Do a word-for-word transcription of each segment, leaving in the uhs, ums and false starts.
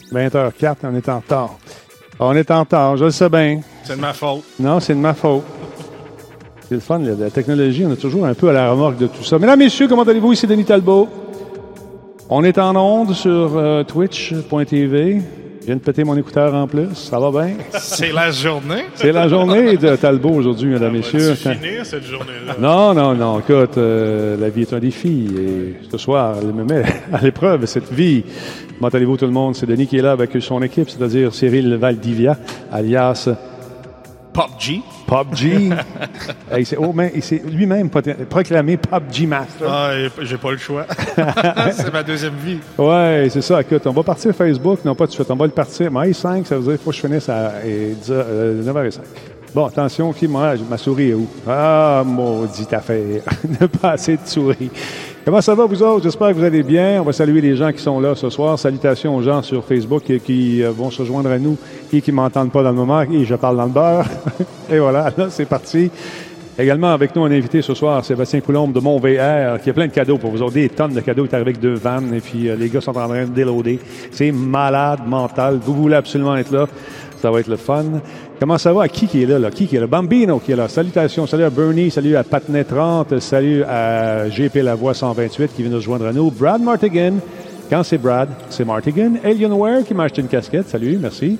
vingt heures quatre, on est en retard. On est en retard, je le sais bien. C'est de ma faute. Non, c'est de ma faute. C'est le fun, la technologie, on est toujours un peu à la remorque de tout ça. Mesdames, messieurs, comment allez-vous? Ici Denis Talbot. On est en onde sur euh, twitch point t v. Je viens de péter mon écouteur en plus. Ça va bien? C'est la journée? C'est la journée de Talbot aujourd'hui, mesdames, et messieurs. Ça va finir, cette journée-là? Non, non, non. Écoute, euh, la vie est un défi. Et ce soir, elle me met à l'épreuve, cette vie. Comment allez-vous, tout le monde? C'est Denis qui est là avec son équipe, c'est-à-dire Cyril Valdivia, alias... P U B G. P U B G. il s'est, oh, mais, il s'est lui-même proclamé P U B G Master. Ah, j'ai pas le choix. C'est ma deuxième vie. Ouais, c'est ça. Écoute, on va partir Facebook. Non, pas tout de suite. On va le partir. Mais cinq, ça veut dire qu'il faut que je finisse à neuf heures cinq. Bon, attention, qui moi, ma souris est où? Ah, maudite affaire. Ne pas assez de souris. Comment ça va, vous autres? J'espère que vous allez bien. On va saluer les gens qui sont là ce soir. Salutations aux gens sur Facebook qui, qui euh, vont se joindre à nous et qui ne m'entendent pas dans le moment. Et je parle dans le beurre. Et voilà, là, c'est parti. Également, avec nous, un invité ce soir, Sébastien Coulombe de Mon V R, qui a plein de cadeaux pour vous autres. Des tonnes de cadeaux. Il est arrivé avec deux vannes. Et puis, euh, les gars sont en train de déloader. C'est malade mental. Vous voulez absolument être là. Ça va être le fun. Comment ça va? À qui qui est là, là? Qui qui est là? Bambino qui est là. Salutations. Salut à Bernie. Salut à Patnet trente. Salut à G P Lavoie cent vingt-huit qui vient de se joindre à nous. Brad Martigan. Quand c'est Brad, c'est Martigan. Alienware qui m'a acheté une casquette. Salut, merci.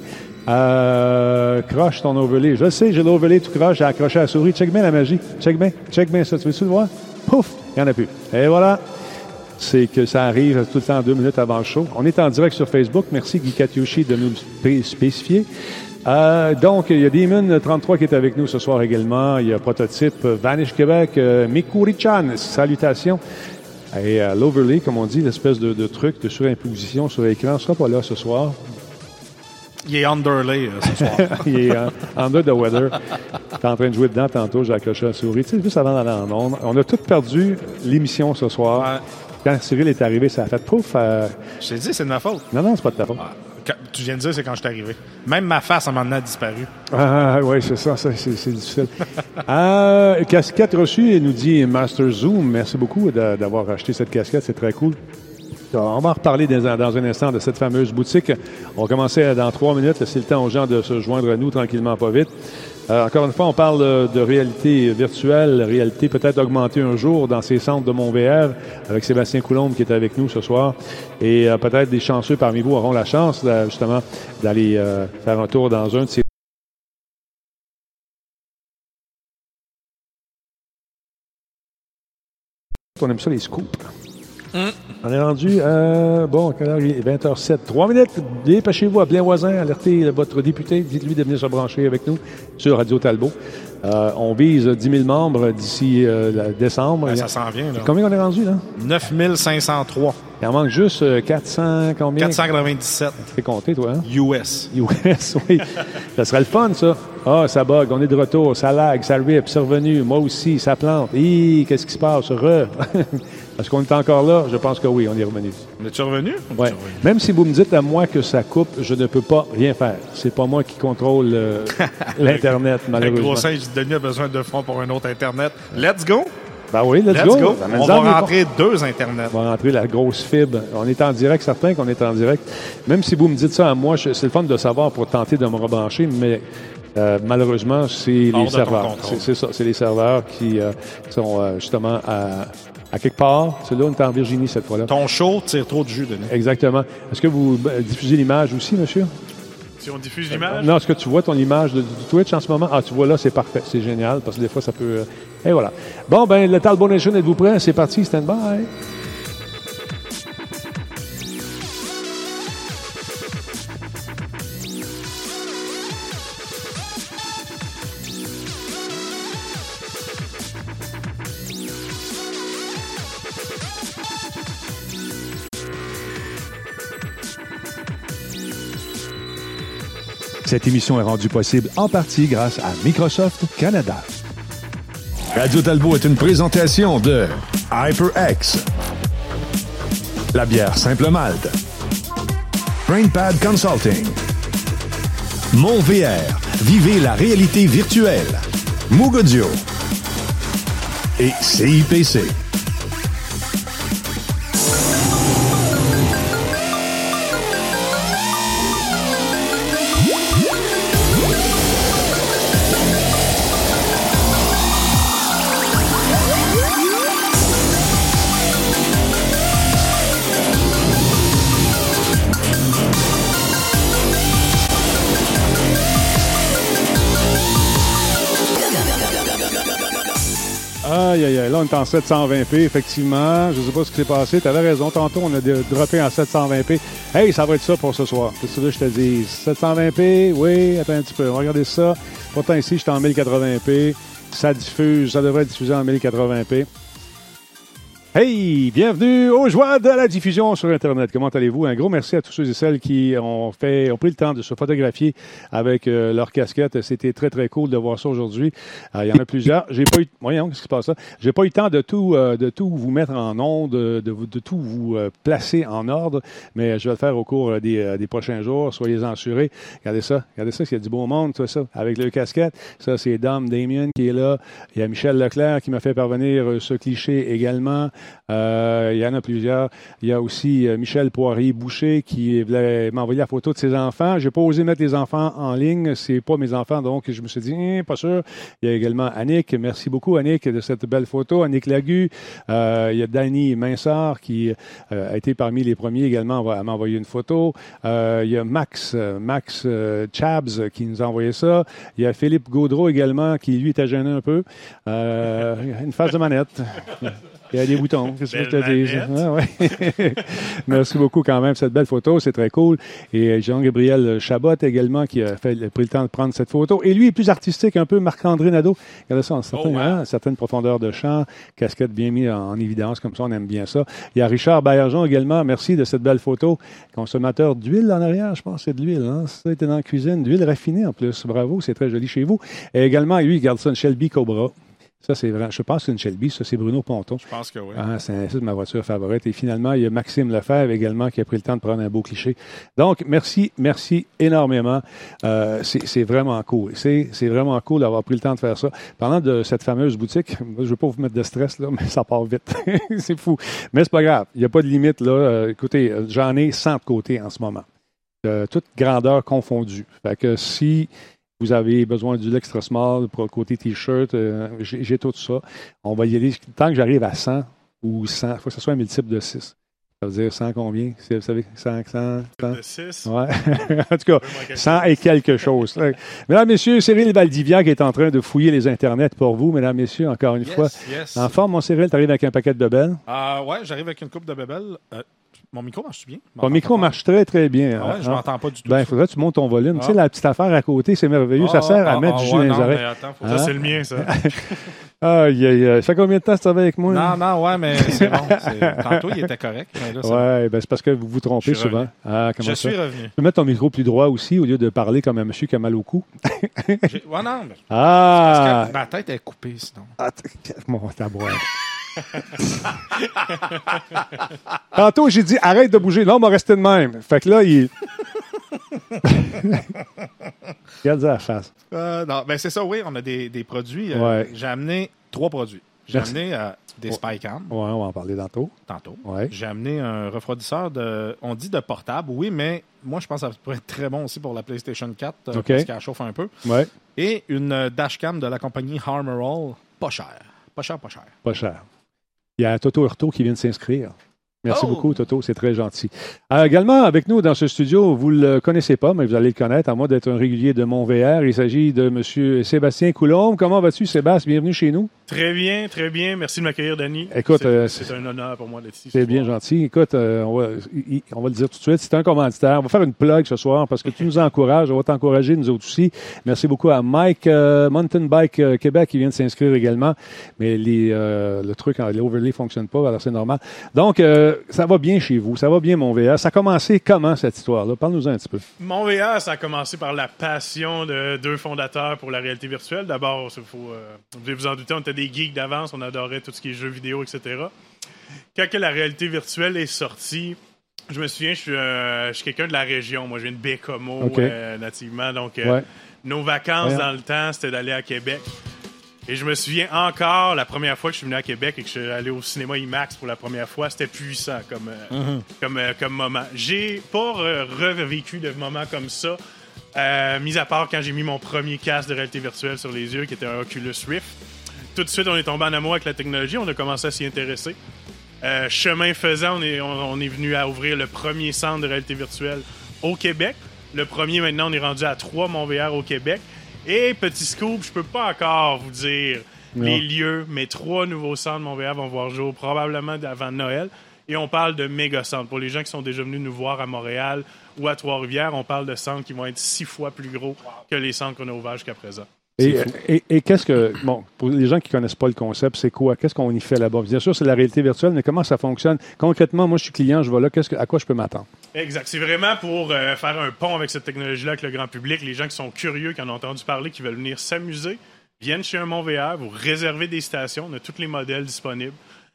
Euh, croche ton overlay. Je sais, j'ai l'overlay tout croche. J'ai accroché à la souris. Check bien la magie. Check bien. Check bien ça. Tu veux-tu le voir? Pouf! Il n'y en a plus. Et voilà. C'est que ça arrive tout le temps deux minutes avant le show. On est en direct sur Facebook. Merci Guy Katiushi de nous spécifier. Euh, donc, il y a Demon trente-trois qui est avec nous ce soir également. Il y a Prototype, Vanish Québec, euh, Mikuri-chan, salutations. Et euh, l'overlay, comme on dit, l'espèce de, de truc de surimposition sur l'écran, ne sera pas là ce soir. Il est underlay euh, ce soir. Il est uh, under the weather. T'es en train de jouer dedans tantôt, j'ai accroché la souris. Tu sais, juste avant d'aller en onde, on a tous perdu l'émission ce soir. Ouais. Quand Cyril est arrivé, ça a fait pouf. Euh... Je t'ai dit, c'est de ma faute. Non, non, c'est pas de ta faute. Ah, quand, tu viens de dire, c'est quand je suis arrivé. Même ma face, à un moment donné, a disparu. Ah, oui, c'est ça, ça c'est, c'est difficile. euh, casquette reçue, nous dit Master Zoom. Merci beaucoup de, d'avoir acheté cette casquette, c'est très cool. On va en reparler dans, dans un instant de cette fameuse boutique. On va commencer dans trois minutes. C'est le temps aux gens de se joindre à nous tranquillement, pas vite. Euh, encore une fois, on parle de réalité virtuelle, réalité peut-être augmentée un jour dans ces centres de Mon V R avec Sébastien Coulombe qui est avec nous ce soir. Et euh, peut-être des chanceux parmi vous auront la chance là, justement d'aller euh, faire un tour dans un de ces... On aime ça les scoops. Mm. On est rendu à, bon, vingt heures sept. Trois minutes. Dépêchez-vous, appelez un voisin, alertez votre député, dites-lui de venir se brancher avec nous sur Radio Talbot. Euh, on vise dix mille membres d'ici euh, décembre. Ben, ça s'en vient, là. Combien on est rendu, là? neuf mille cinq cent trois. Il en manque juste euh, quatre cents, combien? quatre cent quatre-vingt-dix-sept. C'est compté, toi, hein? U S. U S, oui. Ça serait le fun, ça. Ah, ça bug, on est de retour, ça lag, ça rip, c'est revenu. Moi aussi, ça plante. Hi, qu'est-ce qui se passe? Re. Est-ce qu'on est encore là? Je pense que oui, on est revenu. On est-tu revenu? Oui. Même si vous me dites à moi que ça coupe, je ne peux pas rien faire. C'est pas moi qui contrôle euh, l'Internet, malheureusement. Le gros singe, Denis a besoin de fonds pour un autre Internet. Let's go! Ben oui, let's, let's go. go. Ben, on va rentrer pas... deux Internets. On va rentrer la grosse fibre. On est en direct, certain qu'on est en direct. Même si vous me dites ça à moi, c'est le fun de savoir pour tenter de me rebrancher, mais euh, malheureusement, c'est Hors les serveurs. C'est, c'est ça, c'est les serveurs qui euh, sont euh, justement à... À quelque part, c'est là, on est en Virginie cette fois-là. Ton show tire trop de jus, Denis. Exactement. Est-ce que vous diffusez l'image aussi, monsieur? Si on diffuse l'image? Euh, non, est-ce que tu vois ton image de, du Twitch en ce moment? Ah, tu vois là, c'est parfait. C'est génial, parce que des fois, ça peut... Euh... Et voilà. Bon, ben, le Talbot Nation, êtes-vous prêts? C'est parti, stand-by. Cette émission est rendue possible en partie grâce à Microsoft Canada. Radio Talbot est une présentation de HyperX, la bière Simple Malte, BrainPad Consulting, Mon V R, vivez la réalité virtuelle, Moog Audio et C I P C. Aïe, aïe, aïe. Là, on est en sept cent vingt p, effectivement. Je ne sais pas ce qui s'est passé. Tu avais raison. Tantôt, on a de- droppé en sept cent vingt p. Hey, ça va être ça pour ce soir. Qu'est-ce que tu veux que je te dise? sept cent vingt p? Oui, attends un petit peu. Regardez ça. Pourtant, ici, je suis en mille quatre-vingts p. Ça diffuse. Ça devrait être diffusé en mille quatre-vingts p. Hey, bienvenue aux joies de la diffusion sur Internet. Comment allez-vous? Un gros merci à tous ceux et celles qui ont fait, ont pris le temps de se photographier avec euh, leur casquette. C'était très, très cool de voir ça aujourd'hui. Euh, il y en a plusieurs. J'ai pas eu, voyons, qu'est-ce qui se passe là? J'ai pas eu le temps de tout, euh, de tout vous mettre en onde, de, de, de tout vous euh, placer en ordre, mais je vais le faire au cours des, euh, des prochains jours. Soyez-en assurés. Regardez ça. Regardez ça, il y a du beau monde, tout ça, avec le casquette. Ça, c'est Dom Damien qui est là. Il y a Michel Leclerc qui m'a fait parvenir ce cliché également. Euh, il y en a plusieurs. Il y a aussi euh, Michel Poirier-Boucher qui voulait m'envoyer la photo de ses enfants. J'ai pas osé mettre les enfants en ligne. C'est pas mes enfants, donc je me suis dit, eh, pas sûr. Il y a également Annick. Merci beaucoup, Annick, de cette belle photo. Annick Lagu. Euh, il y a Danny Minsard qui euh, a été parmi les premiers également à m'envoyer une photo. Euh, il y a Max, Max euh, Chabs qui nous a envoyé ça. Il y a Philippe Gaudreau également qui, lui, était gêné un peu. Euh, une face de manette. Il y a des boutons, qu'est-ce que je te dis? Ah, ouais. Merci beaucoup quand même, cette belle photo, c'est très cool. Et Jean-Gabriel Chabot également qui a, fait, a pris le temps de prendre cette photo. Et lui est plus artistique un peu, Marc-André Nadeau. Regardez ça, en certaines, oh, wow. hein, certaines profondeurs de champ, casquette bien mise en, en évidence, comme ça, on aime bien ça. Il y a Richard Baillargeon également, merci de cette belle photo. Consommateur d'huile en arrière, je pense que c'est de l'huile. Hein? Ça a été dans la cuisine, d'huile raffinée en plus. Bravo, c'est très joli chez vous. Et également, lui, il garde ça une Shelby Cobra. Ça, c'est vrai. Je pense que c'est une Shelby. Ça, c'est Bruno Ponton. Je pense que oui. Ah, c'est, c'est ma voiture favorite. Et finalement, il y a Maxime Lefebvre également qui a pris le temps de prendre un beau cliché. Donc, merci, merci énormément. Euh, c'est, c'est vraiment cool. C'est, c'est vraiment cool d'avoir pris le temps de faire ça. Parlant de cette fameuse boutique, je ne veux pas vous mettre de stress, là, mais ça part vite. C'est fou. Mais c'est pas grave. Il n'y a pas de limite, là. Euh, écoutez, j'en ai cent de côté en ce moment. Euh, toute grandeur confondue. Fait que si vous avez besoin du extra small pour le côté T-shirt, euh, j'ai, j'ai tout ça. On va y aller. Tant que j'arrive à cent ou cent, il faut que ce soit un multiple de six. Ça veut dire cent combien? Vous savez, cent, cent, cent? De six? Ouais. En tout cas, cent et quelque chose. Mesdames, messieurs, Cyril Valdivia qui est en train de fouiller les internets pour vous. Mesdames, messieurs, encore une yes, fois. Yes. En forme, mon Cyril, tu arrives avec un paquet de bebelles? Ah uh, ouais, j'arrive avec une coupe de bebelles. Euh, Mon micro marche bien? Ton micro marche très, très bien. Ah ouais, je ne m'entends pas du tout. Ben, il faudrait que tu montes ton volume. Ah. Tu sais, la petite affaire à côté, c'est merveilleux. Ah, ça sert à ah, mettre ah, du jus ouais, dans non, les oreilles. Mais attends, faut ah. Ça, c'est le mien, ça. Aïe, aïe, aïe. Ça fait combien de temps que tu travailles avec moi? Non, non, ouais, mais c'est bon. C'est... Tantôt, il était correct. Mais là, c'est ouais, bon. ben, c'est parce que vous vous trompez souvent. Ah, comment je ça? suis revenu. Tu peux mettre ton micro plus droit aussi, au lieu de parler comme un monsieur qui a mal au cou. J'ai... Ouais, non, mais... Ah! Parce que ma tête est coupée, sinon. Ah, t... Mon tabouin. Tantôt, j'ai dit arrête de bouger. Là, on m'a resté de même. Fait que là, il. Regarde ça à la face. Euh, non, ben c'est ça, oui, on a des, des produits. Euh, ouais. J'ai amené trois produits. J'ai Merci. amené euh, des Spycam. Ouais, on va en parler tantôt. Tantôt. Ouais. J'ai amené un refroidisseur de. On dit de portable, oui, mais moi, je pense que ça pourrait être très bon aussi pour la PlayStation quatre euh, okay. parce qu'elle chauffe un peu. Ouais. Et une dashcam de la compagnie Harmorall, pas cher. Pas cher, pas cher. Pas cher. Il y a Toto Hurto qui vient de s'inscrire. Merci oh! beaucoup, Toto, c'est très gentil. Euh, également, avec nous dans ce studio, vous ne le connaissez pas, mais vous allez le connaître, à moins d'être un régulier de mon V R. Il s'agit de M. Sébastien Coulombe. Comment vas-tu, Sébastien? Bienvenue chez nous. Très bien, très bien. Merci de m'accueillir, Denis. Écoute, c'est, euh, c'est un honneur pour moi d'être ici. C'est bien gentil. Écoute, euh, on, va, y, on va le dire tout de suite, c'est un commanditaire. On va faire une plug ce soir parce que tu nous encourages. On va t'encourager, nous autres aussi. Merci beaucoup à Mike, euh, Mountain Bike euh, Québec, qui vient de s'inscrire également. Mais les, euh, le truc, l'overlay ne fonctionne pas, alors c'est normal. Donc, euh, ça va bien chez vous. Ça va bien, mon V R. Ça a commencé comment, cette histoire-là? Parle-nous-en un petit peu. Mon V R, ça a commencé par la passion de deux fondateurs pour la réalité virtuelle. D'abord, il faut, euh, vous devez vous en douter, on était des geeks d'avance. On adorait tout ce qui est jeux vidéo, et cetera. Quand que la réalité virtuelle est sortie, je me souviens, je suis, euh, je suis quelqu'un de la région. Moi, je viens de Bécomo, okay. euh, nativement. Donc, euh, ouais. nos vacances ouais. dans le temps, c'était d'aller à Québec. Et je me souviens encore, la première fois que je suis venu à Québec et que je suis allé au cinéma IMAX pour la première fois, c'était puissant comme, euh, mm-hmm. comme, euh, comme moment. J'ai pas euh, revécu de moments comme ça, euh, mis à part quand j'ai mis mon premier casque de réalité virtuelle sur les yeux, qui était un Oculus Rift. Tout de suite, on est tombé en amour avec la technologie, on a commencé à s'y intéresser. Euh, chemin faisant, on est, on, on est venu à ouvrir le premier centre de réalité virtuelle au Québec. Le premier, maintenant, on est rendu à trois, mon V R au Québec. Et petit scoop, je peux pas encore vous dire Non. Les lieux, mes trois nouveaux centres Montréal vont voir jour probablement avant Noël. Et on parle de méga centres. Pour les gens qui sont déjà venus nous voir à Montréal ou à Trois-Rivières, on parle de centres qui vont être six fois plus gros que les centres qu'on a ouverts jusqu'à présent. Et, et, et qu'est-ce que, bon, pour les gens qui ne connaissent pas le concept, c'est quoi? Qu'est-ce qu'on y fait là-bas? Bien sûr, c'est la réalité virtuelle, mais comment ça fonctionne? Concrètement, moi, je suis client, je vais là, qu'est-ce que, à quoi je peux m'attendre? Exact. C'est vraiment pour euh, faire un pont avec cette technologie-là avec le grand public. Les gens qui sont curieux, qui en ont entendu parler, qui veulent venir s'amuser, viennent chez un Mon V R, vous réservez des stations, on a tous les modèles disponibles.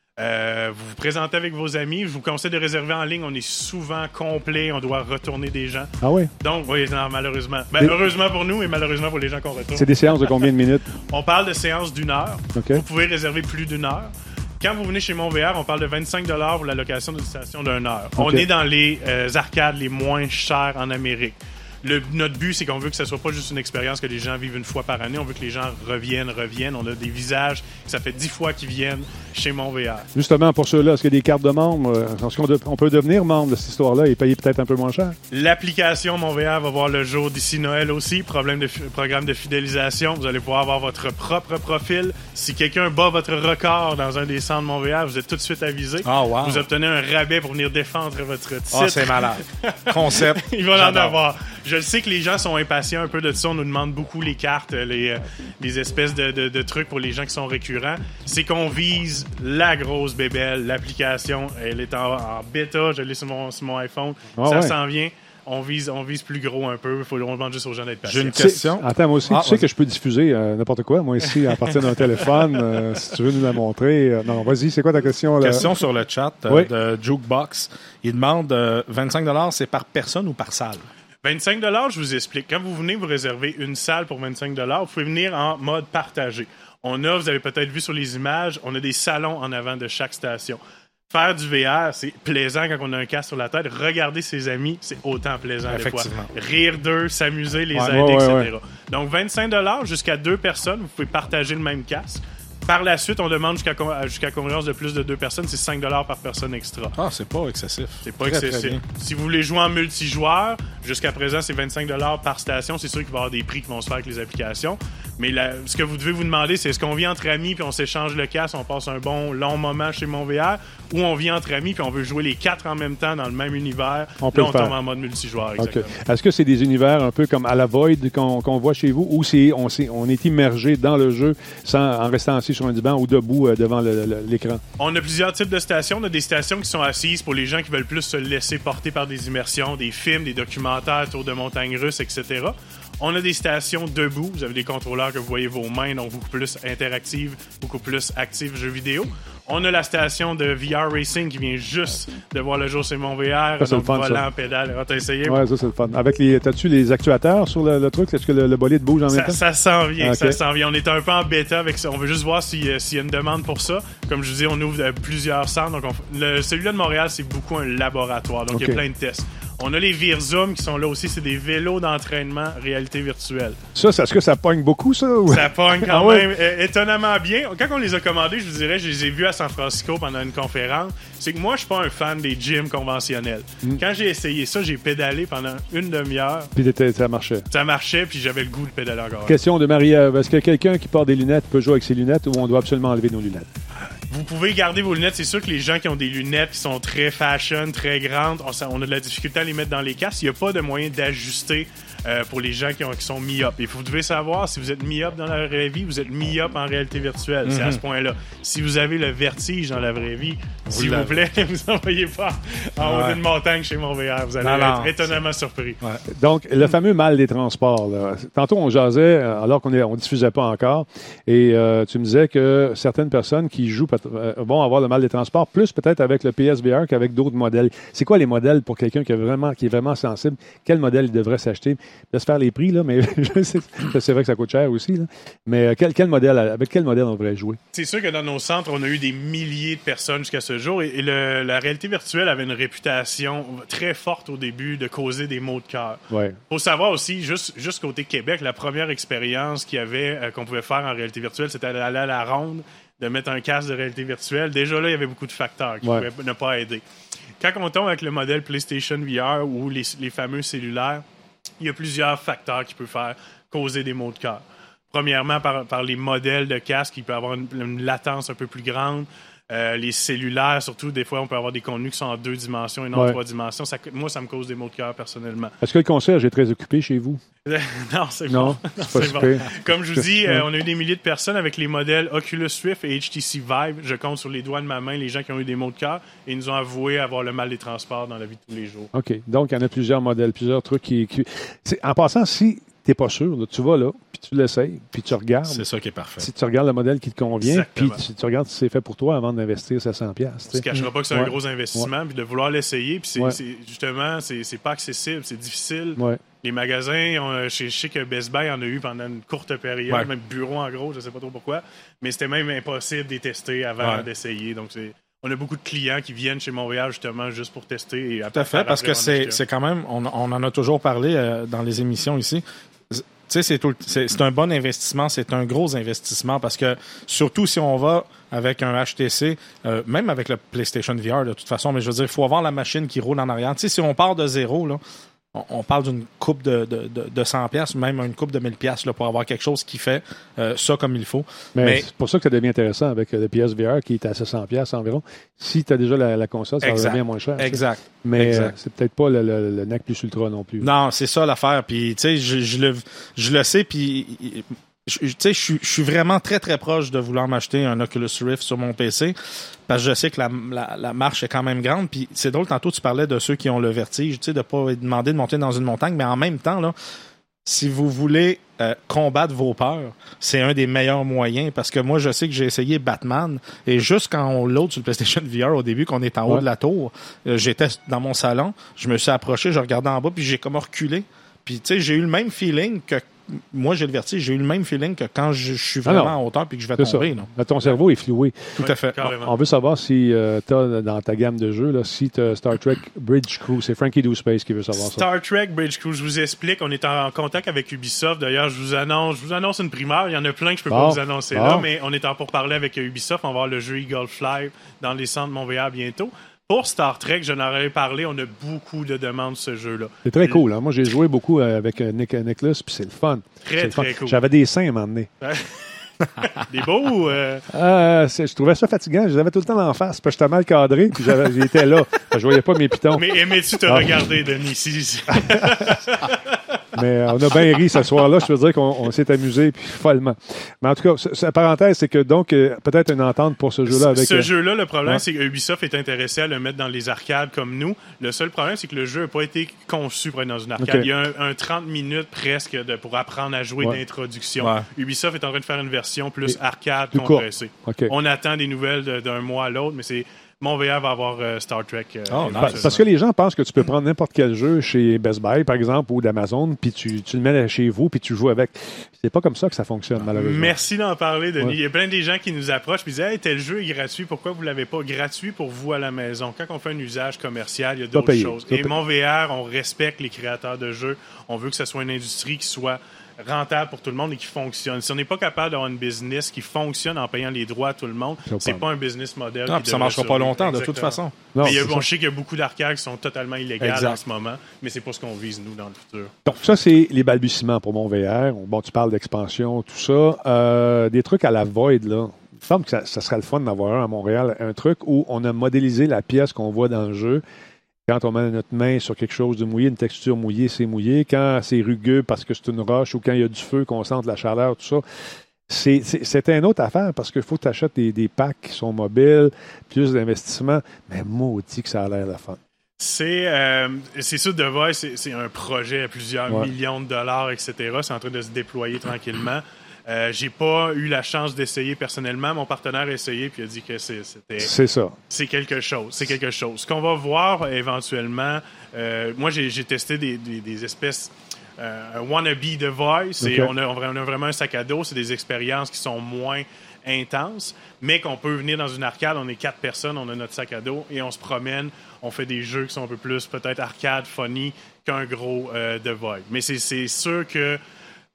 Euh, vous vous présentez avec vos amis. Je vous conseille de réserver en ligne. On est souvent complet. On doit retourner des gens. Ah oui? Donc, oui, non, malheureusement. Ben, heureusement pour nous et malheureusement pour les gens qu'on retourne. C'est des séances de combien de minutes? On parle de séances d'une heure. Okay. Vous pouvez réserver plus d'une heure. Quand vous venez chez Mon V R, on parle de vingt-cinq dollars pour la location d'une station d'une heure. Okay. On est dans les euh, arcades les moins chères en Amérique. Le, notre but, c'est qu'on veut que ce soit pas juste une expérience que les gens vivent une fois par année. On veut que les gens reviennent, reviennent. On a des visages, ça fait dix fois qu'ils viennent chez Mon V R. Justement, pour ceux-là, est-ce qu'il y a des cartes de membre? Est-ce qu'on de, on peut devenir membre de cette histoire-là et payer peut-être un peu moins cher? L'application Mon V R va voir le jour d'ici Noël aussi. Problème de, programme de fidélisation. Vous allez pouvoir avoir votre propre profil. Si quelqu'un bat votre record dans un des centres Mon V R, vous êtes tout de suite avisé. Oh, wow. Vous obtenez un rabais pour venir défendre votre titre. Oh, c'est malade. Concept. Ils vont en avoir. Je le sais que les gens sont impatients un peu de ça. On nous demande beaucoup les cartes, les, les espèces de, de, de trucs pour les gens qui sont récurrents. C'est qu'on vise la grosse bébelle. L'application, elle est en, en bêta. Je l'ai sur mon, sur mon iPhone. Oh, ça ouais. s'en vient. On vise, on vise plus gros un peu. Faut, on demande juste aux gens d'être patients. J'ai une question. Attends, moi aussi, ah, tu sais que je peux diffuser euh, n'importe quoi. Moi ici, à partir d'un téléphone, euh, si tu veux nous la montrer. Euh, non, vas-y, c'est quoi ta question? Là? Question sur le chat euh, oui. de Jukebox. Il demande euh, vingt-cinq dollars, c'est par personne ou par salle? vingt-cinq dollars, je vous explique. Quand vous venez vous réserver une salle pour vingt-cinq dollars, vous pouvez venir en mode partagé. On a, vous avez peut-être vu sur les images, on a des salons en avant de chaque station. Faire du V R, c'est plaisant quand on a un casque sur la tête. Regarder ses amis, c'est autant plaisant des fois. Rire d'eux, s'amuser, les ouais, aider, ouais, et cetera. Ouais. Donc, vingt-cinq dollars jusqu'à deux personnes, vous pouvez partager le même casque. Par la suite, on demande jusqu'à, jusqu'à convergence de plus de deux personnes, c'est cinq dollars par personne extra. Ah, c'est pas excessif. C'est pas très, excessif. Très si vous voulez jouer en multijoueur, jusqu'à présent, c'est vingt-cinq dollars par station. C'est sûr qu'il va y avoir des prix qui vont se faire avec les applications. Mais la, ce que vous devez vous demander, c'est est-ce qu'on vient entre amis puis on s'échange le casque, on passe un bon long moment chez Mon V R, ou on vient entre amis puis on veut jouer les quatre en même temps dans le même univers. On peut là, on tombe en mode multijoueur. Okay. Est-ce que c'est des univers un peu comme à la Void qu'on, qu'on voit chez vous, ou c'est, on, c'est, on est immergé dans le jeu sans, en restant assis sur un divan ou debout euh, devant le, le, l'écran? On a plusieurs types de stations. On a des stations qui sont assises pour les gens qui veulent plus se laisser porter par des immersions, des films, des documentaires, tours de montagnes russes, et cetera. On a des stations debout. Vous avez des contrôleurs que vous voyez vos mains, donc beaucoup plus interactives, beaucoup plus actives jeux vidéo. On a la station de V R Racing qui vient juste de voir le jour sur Mon V R. Ça, c'est donc, le fun, volant, ça. pédale. T'as essayé? Ouais, ça, c'est le fun. Avec les, t'as-tu les actuateurs sur le, le truc? Est-ce que le, le bolide bouge en ça, même temps? Ça s'en vient, okay. ça s'en vient. On est un peu en bêta avec ça. On veut juste voir si, euh, s'il y a une demande pour ça. Comme je vous dis, on ouvre euh, plusieurs centres. Donc, on, le, celui-là de Montréal, c'est beaucoup un laboratoire. Donc, okay. il y a plein de tests. On a les VirZoom qui sont là aussi. C'est des vélos d'entraînement réalité virtuelle. Ça, est-ce que ça pogne beaucoup, ça? Ou... Ça pogne quand ah, même ouais. euh, étonnamment bien. Quand on les a commandés, je vous dirais, je les ai vus à San Francisco pendant une conférence. C'est que moi, je suis pas un fan des gyms conventionnels. Mm. Quand j'ai essayé ça, j'ai pédalé pendant une demi-heure. Puis ça marchait. Ça marchait, puis j'avais le goût de pédaler encore. Question de Marie-Ève. Est-ce que quelqu'un qui porte des lunettes peut jouer avec ses lunettes ou on doit absolument enlever nos lunettes? Vous pouvez garder vos lunettes. C'est sûr que les gens qui ont des lunettes qui sont très fashion, très grandes, on, on a de la difficulté à les mettre dans les casques. Il n'y a pas de moyen d'ajuster euh, pour les gens qui, ont, qui sont myopes. Et vous devez savoir, si vous êtes myope dans la vraie vie, vous êtes myope en réalité virtuelle. Mm-hmm. C'est à ce point-là. Si vous avez le vertige dans la vraie vie, vous s'il vous plaît, vous n'envoyez pas en haut ouais. d'une montagne chez Mon V R. Vous allez non, être non, étonnamment surpris. Ouais. Donc, le fameux mal des transports. Là. Tantôt, on jasait, alors qu'on ne diffusait pas encore, et euh, tu me disais que certaines personnes qui jouent euh, vont avoir le mal des transports, plus peut-être avec le P S V R qu'avec d'autres modèles. C'est quoi les modèles pour quelqu'un qui est vraiment, qui est vraiment sensible? Quel modèle il devrait s'acheter? Laisse faire les prix, là, mais c'est vrai que ça coûte cher aussi. Là. Mais quel, quel modèle, avec quel modèle on devrait jouer? C'est sûr que dans nos centres, on a eu des milliers de personnes jusqu'à ce jour. Et, et le, la réalité virtuelle avait une réputation très forte au début de causer des maux de cœur. Ouais. Faut savoir aussi, juste, juste côté Québec, la première expérience qu'il y avait, euh, qu'on pouvait faire en réalité virtuelle, c'était d'aller à la ronde, de mettre un casque de réalité virtuelle. Déjà là, il y avait beaucoup de facteurs qui ouais. pouvaient ne pas aider. Quand on tombe avec le modèle PlayStation V R ou les, les fameux cellulaires, il y a plusieurs facteurs qui peuvent faire causer des maux de cœur. premièrement, par, par les modèles de casque, il peut avoir une, une latence un peu plus grande. Euh, les cellulaires, surtout, des fois, on peut avoir des contenus qui sont en deux dimensions et non en ouais. trois dimensions. Ça, moi, ça me cause des maux de cœur, personnellement. Est-ce que le concierge est très occupé chez vous? non, c'est non, bon. C'est pas c'est bon. Comme je vous dis, euh, on a eu des milliers de personnes avec les modèles Oculus Rift et H T C Vive. Je compte sur les doigts de ma main les gens qui ont eu des maux de cœur et ils nous ont avoué avoir le mal des transports dans la vie de tous les jours. OK. Donc, il y en a plusieurs modèles, plusieurs trucs qui... qui... C'est... En passant, si t'es pas sûr, là, tu vas là, puis tu l'essayes, puis tu regardes. C'est ça qui est parfait. Si tu regardes le modèle qui te convient, puis tu, tu regardes si c'est fait pour toi avant d'investir sept cents dollars. Tu ne cacheras pas que c'est ouais. un gros investissement, ouais. puis de vouloir l'essayer, puis c'est, ouais. c'est, justement, c'est, c'est pas accessible, c'est difficile. Ouais. Les magasins, on, je sais que Best Buy en a eu pendant une courte période, ouais. même bureau en gros, je sais pas trop pourquoi, mais c'était même impossible de les tester avant ouais. d'essayer. Donc, c'est, on a beaucoup de clients qui viennent chez Montréal justement juste pour tester. Et Tout à fait, parce que c'est, c'est quand même, on, on en a toujours parlé euh, dans les émissions ici. Tu sais, c'est, tout, c'est, c'est un bon investissement, c'est un gros investissement parce que surtout si on va avec un H T C, euh, même avec le PlayStation V R de toute façon, mais je veux dire, il faut avoir la machine qui roule en arrière. Tu sais, si on part de zéro, là, on, on parle d'une coupe de, de, de, de cent piastres, même une coupe de mille piastres là, pour avoir quelque chose qui fait euh, ça comme il faut. Mais, mais c'est pour ça que ça devient intéressant avec le P S V R qui est à sept cents piastres environ. Si tu as déjà la, la console, ça va bien moins cher. Exact. Ça. Mais exact. Euh, c'est peut-être pas le, le, le N E C plus ultra non plus. Non, c'est ça l'affaire. Puis, tu sais, je, je, le, je le sais, puis... Tu sais, je suis vraiment très, très proche de vouloir m'acheter un Oculus Rift sur mon P C parce que je sais que la, la, la marche est quand même grande. Puis c'est drôle, tantôt, tu parlais de ceux qui ont le vertige, tu sais, de ne pas demander de monter dans une montagne. Mais en même temps, là, si vous voulez euh, combattre vos peurs, c'est un des meilleurs moyens parce que moi, je sais que j'ai essayé Batman et juste quand on load sur le PlayStation V R au début, qu'on est en haut ouais. de la tour, euh, j'étais dans mon salon, je me suis approché, je regardais en bas puis j'ai comme reculé. Puis, tu sais, j'ai eu le même feeling que moi, j'ai le vertige, j'ai eu le même feeling que quand je, je suis vraiment ah en hauteur puis que je vais c'est tomber. Ça. Ton cerveau est floué. Tout oui, à fait. On veut savoir si euh, tu as dans ta gamme de jeux, là, si tu as Star Trek Bridge Crew. C'est Frankie DoSpace qui veut savoir Star ça. Star Trek Bridge Crew, je vous explique. On est en contact avec Ubisoft. D'ailleurs, je vous annonce je vous annonce une primeur. Il y en a plein que je peux bon. pas vous annoncer bon. là, mais on est en pour parler avec Ubisoft. On va voir le jeu Eagle Fly dans les centres Montréal bientôt. Pour Star Trek, je n'en avais parlé, on a beaucoup de demandes de ce jeu-là. C'est très cool. Hein? Moi, j'ai joué beaucoup avec Nick Nicholas, puis c'est le fun. Très, c'est le très fun. cool. J'avais des seins à un moment donné. Des beaux? Euh... Euh, je trouvais ça fatigant. Je les avais tout le temps en face, parce que j'étais mal cadré, puis j'avais, j'étais là. Je voyais pas mes pitons. Mais aimais-tu te ah. regarder, Denis? Si, si. Mais on a bien ri ce soir-là. Je veux dire qu'on on s'est amusé, puis follement. Mais en tout cas, la parenthèse, c'est que donc, euh, peut-être une entente pour ce jeu-là. avec. Ce euh... jeu-là, le problème, ouais. c'est que Ubisoft est intéressé à le mettre dans les arcades comme nous. Le seul problème, c'est que le jeu n'a pas été conçu pour être dans une arcade. Okay. Il y a un, un trente minutes presque de, pour apprendre à jouer ouais. d'introduction. Ouais. Ubisoft est en train de faire une version plus Et arcade compressée. Okay. On attend des nouvelles de, d'un mois à l'autre, mais c'est... Montréal va avoir euh, Star Trek. Euh, oh, nice. Parce que les gens pensent que tu peux prendre n'importe quel jeu chez Best Buy, par exemple, ou d'Amazon, puis tu, tu le mets chez vous, puis tu joues avec. C'est pas comme ça que ça fonctionne, malheureusement. Merci d'en parler, Denis. Ouais. Il y a plein de gens qui nous approchent et disent « Hey, tel jeu est gratuit, pourquoi vous l'avez pas gratuit pour vous à la maison? » Quand on fait un usage commercial, il y a d'autres choses. Et Montréal, on respecte les créateurs de jeux. On veut que ce soit une industrie qui soit rentable pour tout le monde et qui fonctionne. Si on n'est pas capable d'avoir une business qui fonctionne en payant les droits à tout le monde, c'est pas un business model. Non, puis ça ne marchera pas longtemps, Exactement. de toute façon. Non, mais il y a, on sait qu'il y a beaucoup d'arcades qui sont totalement illégales exact. en ce moment, mais c'est pas ce qu'on vise, nous, dans le futur. Donc, ça, c'est les balbutiements pour mon V R. Bon, tu parles d'expansion, tout ça. Euh, des trucs à la Void, là. Il me semble que ça, ça serait le fun d'avoir un à Montréal. Un truc où on a modélisé la pièce qu'on voit dans le jeu. Quand on met notre main sur quelque chose de mouillé, une texture mouillée, c'est mouillé. Quand c'est rugueux parce que c'est une roche ou quand il y a du feu, qu'on sente la chaleur, tout ça, c'est, c'est, c'est une autre affaire parce qu'il faut que tu achètes des, des packs qui sont mobiles, plus d'investissement. Mais maudit que ça a l'air la fun. C'est, euh, c'est sûr, The Voice, c'est, c'est un projet à plusieurs ouais. millions de dollars, et cetera. C'est en train de se déployer tranquillement. Euh, j'ai pas eu la chance d'essayer personnellement. Mon partenaire a essayé puis a dit que c'est, c'était... C'est ça. C'est quelque chose. C'est quelque chose. Ce qu'on va voir éventuellement... Euh, moi, j'ai, j'ai testé des, des, des espèces... Euh, un wannabe The Voice. Okay. Et on a, on a vraiment un sac à dos. C'est des expériences qui sont moins intenses, mais qu'on peut venir dans une arcade. On est quatre personnes, on a notre sac à dos et on se promène. On fait des jeux qui sont un peu plus peut-être arcade, funny qu'un gros euh, The Voice. Mais c'est, c'est sûr que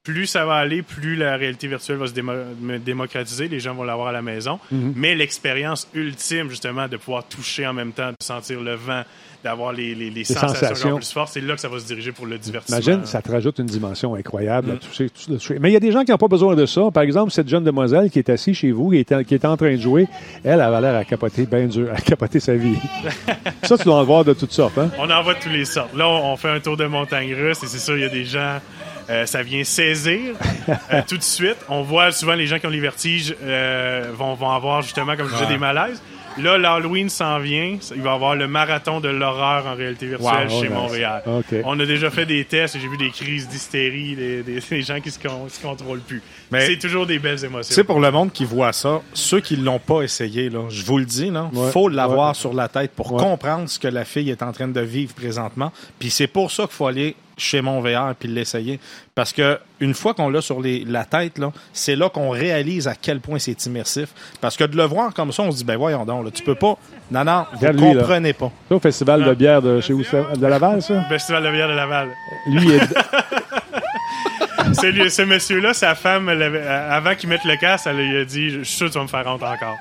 plus ça va aller, plus la réalité virtuelle va se démo- démocratiser, les gens vont l'avoir à la maison. Mm-hmm. Mais l'expérience ultime, justement, de pouvoir toucher en même temps, de sentir le vent, d'avoir les, les, les, les sensations, sensations encore plus fortes, c'est là que ça va se diriger pour le divertissement. Imagine, ça te rajoute une dimension incroyable mm. à toucher, toucher. Mais il y a des gens qui n'ont pas besoin de ça. Par exemple, cette jeune demoiselle qui est assise chez vous, qui est, qui est en train de jouer, elle, elle avait l'air à capoter bien dur, à capoter sa vie. Ça, tu dois en voir de toutes sortes. Hein? On en voit de toutes les sortes. Là, on, on fait un tour de montagne russe et c'est sûr, il y a des gens... Euh, ça vient saisir euh, tout de suite. On voit souvent les gens qui ont les vertiges euh, vont, vont avoir justement, comme je disais, ouais. des malaises. Là, l'Halloween s'en vient. Il va y avoir le marathon de l'horreur en réalité virtuelle wow, chez oh, Montréal. Nice. Okay. On a déjà fait des tests et j'ai vu des crises d'hystérie, des, des, des gens qui se, con, se contrôlent plus. Mais c'est toujours des belles émotions. C'est pour le monde qui voit ça. Ceux qui l'ont pas essayé, là, je vous le dis, il ouais, faut l'avoir ouais. sur la tête pour ouais. comprendre ce que la fille est en train de vivre présentement. Puis c'est pour ça qu'il faut aller chez Mon V R puis l'essayer. Parce que une fois qu'on l'a sur les, la tête, là, c'est là qu'on réalise à quel point c'est immersif. Parce que de le voir comme ça, on se dit, ben voyons donc, là, tu peux pas. Non, non, vous ne comprenez pas. C'est au Festival non. de bière de chez où de Laval, ça? Festival de bière de Laval. Lui, est... c'est lui, ce monsieur-là, sa femme, avant qu'il mette le casque, elle lui a dit, je suis sûr que tu vas me faire honte encore.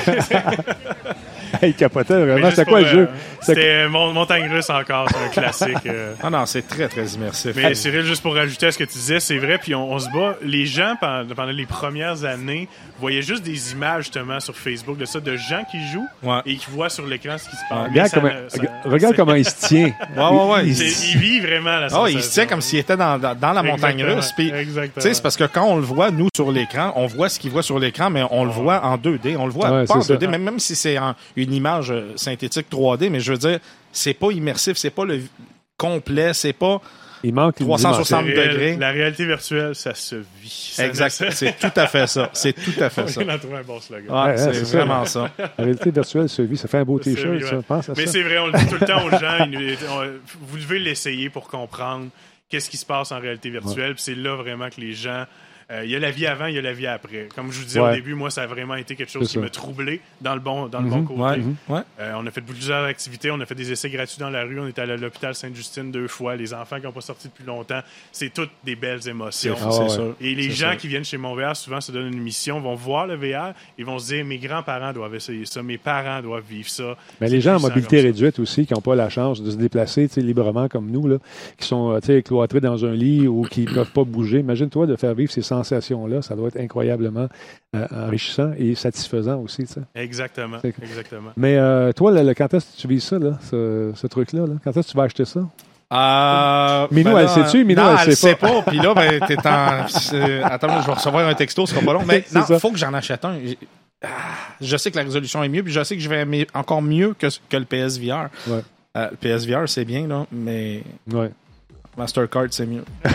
Il capotait vraiment. C'était quoi le jeu? C'était Montagne Russe encore, c'est un classique. Euh... Ah non, c'est très, très immersif. Mais Cyril, juste pour rajouter à ce que tu disais, c'est vrai, puis on, on se bat. Les gens, pendant, pendant les premières années, voyaient juste des images, justement, sur Facebook de ça, de gens qui jouent ouais. et qui voient sur l'écran ce qui se passe. Ah, regarde, ça, comment, ça, regarde comment il se tient. ouais, ouais, ouais. Il, il vit vraiment la sensation. Oh, il se tient comme s'il était dans, dans, dans la Montagne Russe. Puis, c'est parce que quand on le voit, nous, sur l'écran, on voit ce qu'il voit sur l'écran, mais on le voit en deux D. On le voit ouais, pas en deux D, même, même si c'est en, une image synthétique trois D, mais je veux dire, c'est pas immersif, c'est pas le complet, c'est pas il manque trois cent soixante degrés. La réalité virtuelle, ça se vit. Ça exact, c'est tout à fait ça. C'est tout à fait ça. On a trouvé un bon slogan. Ouais, ouais, c'est, c'est vraiment ça. ça. La réalité virtuelle se vit, ça fait un beau t-shirt, ouais. ça, pense à mais ça. c'est vrai, on le dit tout le temps aux gens, ils, on, vous devez l'essayer pour comprendre qu'est-ce qui se passe en réalité virtuelle, ouais. puis c'est là vraiment que les gens... Euh, il y a la vie avant, il y a la vie après. Comme je vous disais ouais. au début, moi, ça a vraiment été quelque chose qui m'a troublé dans le bon, dans le mm-hmm. bon côté. Ouais. Ouais. Euh, on a fait plusieurs activités. On a fait des essais gratuits dans la rue. On était à l'hôpital Sainte-Justine deux fois. Les enfants qui n'ont pas sorti depuis longtemps. C'est toutes des belles émotions. Ah, c'est ouais. sûr. Et les c'est gens sûr. qui viennent chez Mon V R, souvent, se donnent une mission, vont voir le V R, ils vont se dire, mes grands-parents doivent essayer ça, mes parents doivent vivre ça. Mais les gens en mobilité réduite aussi, qui n'ont pas la chance de se déplacer librement comme nous, là, qui sont cloîtrés dans un lit ou qui ne peuvent pas bouger. Imagine-toi de faire vivre ces sensations-là. Ça doit être incroyablement euh, enrichissant et satisfaisant aussi. T'sais. Exactement. C'est... exactement. Mais euh, toi, là, quand est-ce que tu vis ça, là, ce, ce truc-là? Là? Quand est-ce que tu vas acheter ça? Euh, Minou, ben elle sait-tu? Minou, non, elle, elle sait pas. pas. Puis là, ben, t'es en... C'est... Attends, je vais recevoir un texto, ce sera pas long. Mais non, il faut que j'en achète un. Je sais que la résolution est mieux, puis je sais que je vais aimer encore mieux que, que le P S V R. Ouais. Euh, le P S V R, c'est bien, là, mais... Ouais. Mastercard, c'est mieux. Un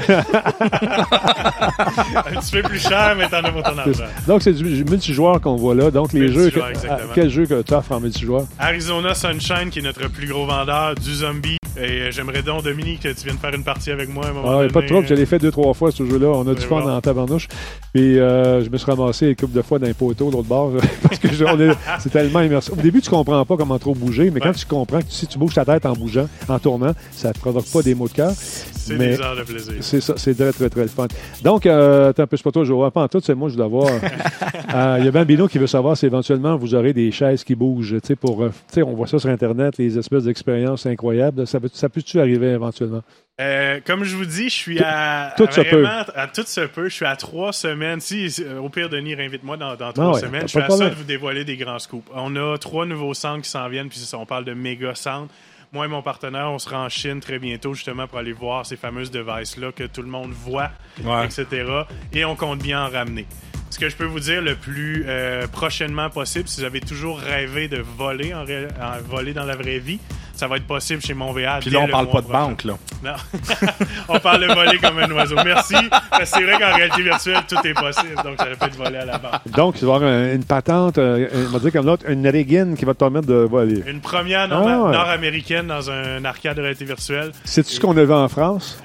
petit peu plus cher, mais t'en as pour ton argent. Donc, c'est du multijoueur qu'on voit là. Donc, les jeux. Que, à, quel jeu que tu offres en multijoueur? Arizona Sunshine, qui est notre plus gros vendeur, du zombie. Et j'aimerais donc, Dominique, que tu viennes faire une partie avec moi. À un moment ah, donné. Pas de trouble. Je l'ai fait deux, trois fois, ce jeu-là. On a du fun dans la tabarnouche. Puis, euh, je me suis ramassé une couple de fois dans les poteaux de l'autre bord. Parce que je, on est, c'est tellement immersif. Au début, tu comprends pas comment trop bouger. Mais ouais. quand tu comprends que si tu bouges ta tête en bougeant, en tournant, ça ne provoque pas des maux de cœur. C'est mais des heures de plaisir. C'est ça, c'est très, très, très le fun. Donc, euh, t'en plus pas toi, je vois pas en tout, c'est moi, je dois voir. Il euh, y a Bambino qui veut savoir si éventuellement vous aurez des chaises qui bougent. Tu sais, pour, tu sais, on voit ça sur Internet, les espèces d'expériences incroyables. Ça, ça peut-tu arriver éventuellement? Euh, comme je vous dis, je suis à, tout à se vraiment, peut. à tout se peut. Je suis à trois semaines. Si, au pire, Denis, réinvite-moi dans, dans trois ah ouais, semaines. Je suis à ça de vous dévoiler des grands scoops. On a trois nouveaux centres qui s'en viennent, puis c'est ça, on parle de méga centres. Moi et mon partenaire, on sera en Chine très bientôt, justement, pour aller voir ces fameuses devices-là que tout le monde voit, ouais. et cetera. Et on compte bien en ramener. Ce que je peux vous dire le plus euh, prochainement possible, si vous avez toujours rêvé de voler, en, ré... en voler dans la vraie vie, ça va être possible chez Mon V R. Puis là, on parle pas de prochain. Banque, là. Non. On parle de voler comme un oiseau. Merci. Parce que c'est vrai qu'en réalité virtuelle, tout est possible. Donc, ça va être voler à la banque. Donc, tu vas avoir une patente, euh, on va dire comme l'autre, une Reagan qui va te permettre de voler. Une première nord- ah, ouais. nord-américaine dans un arcade de réalité virtuelle. C'est-tu ce qu'on a vu en France?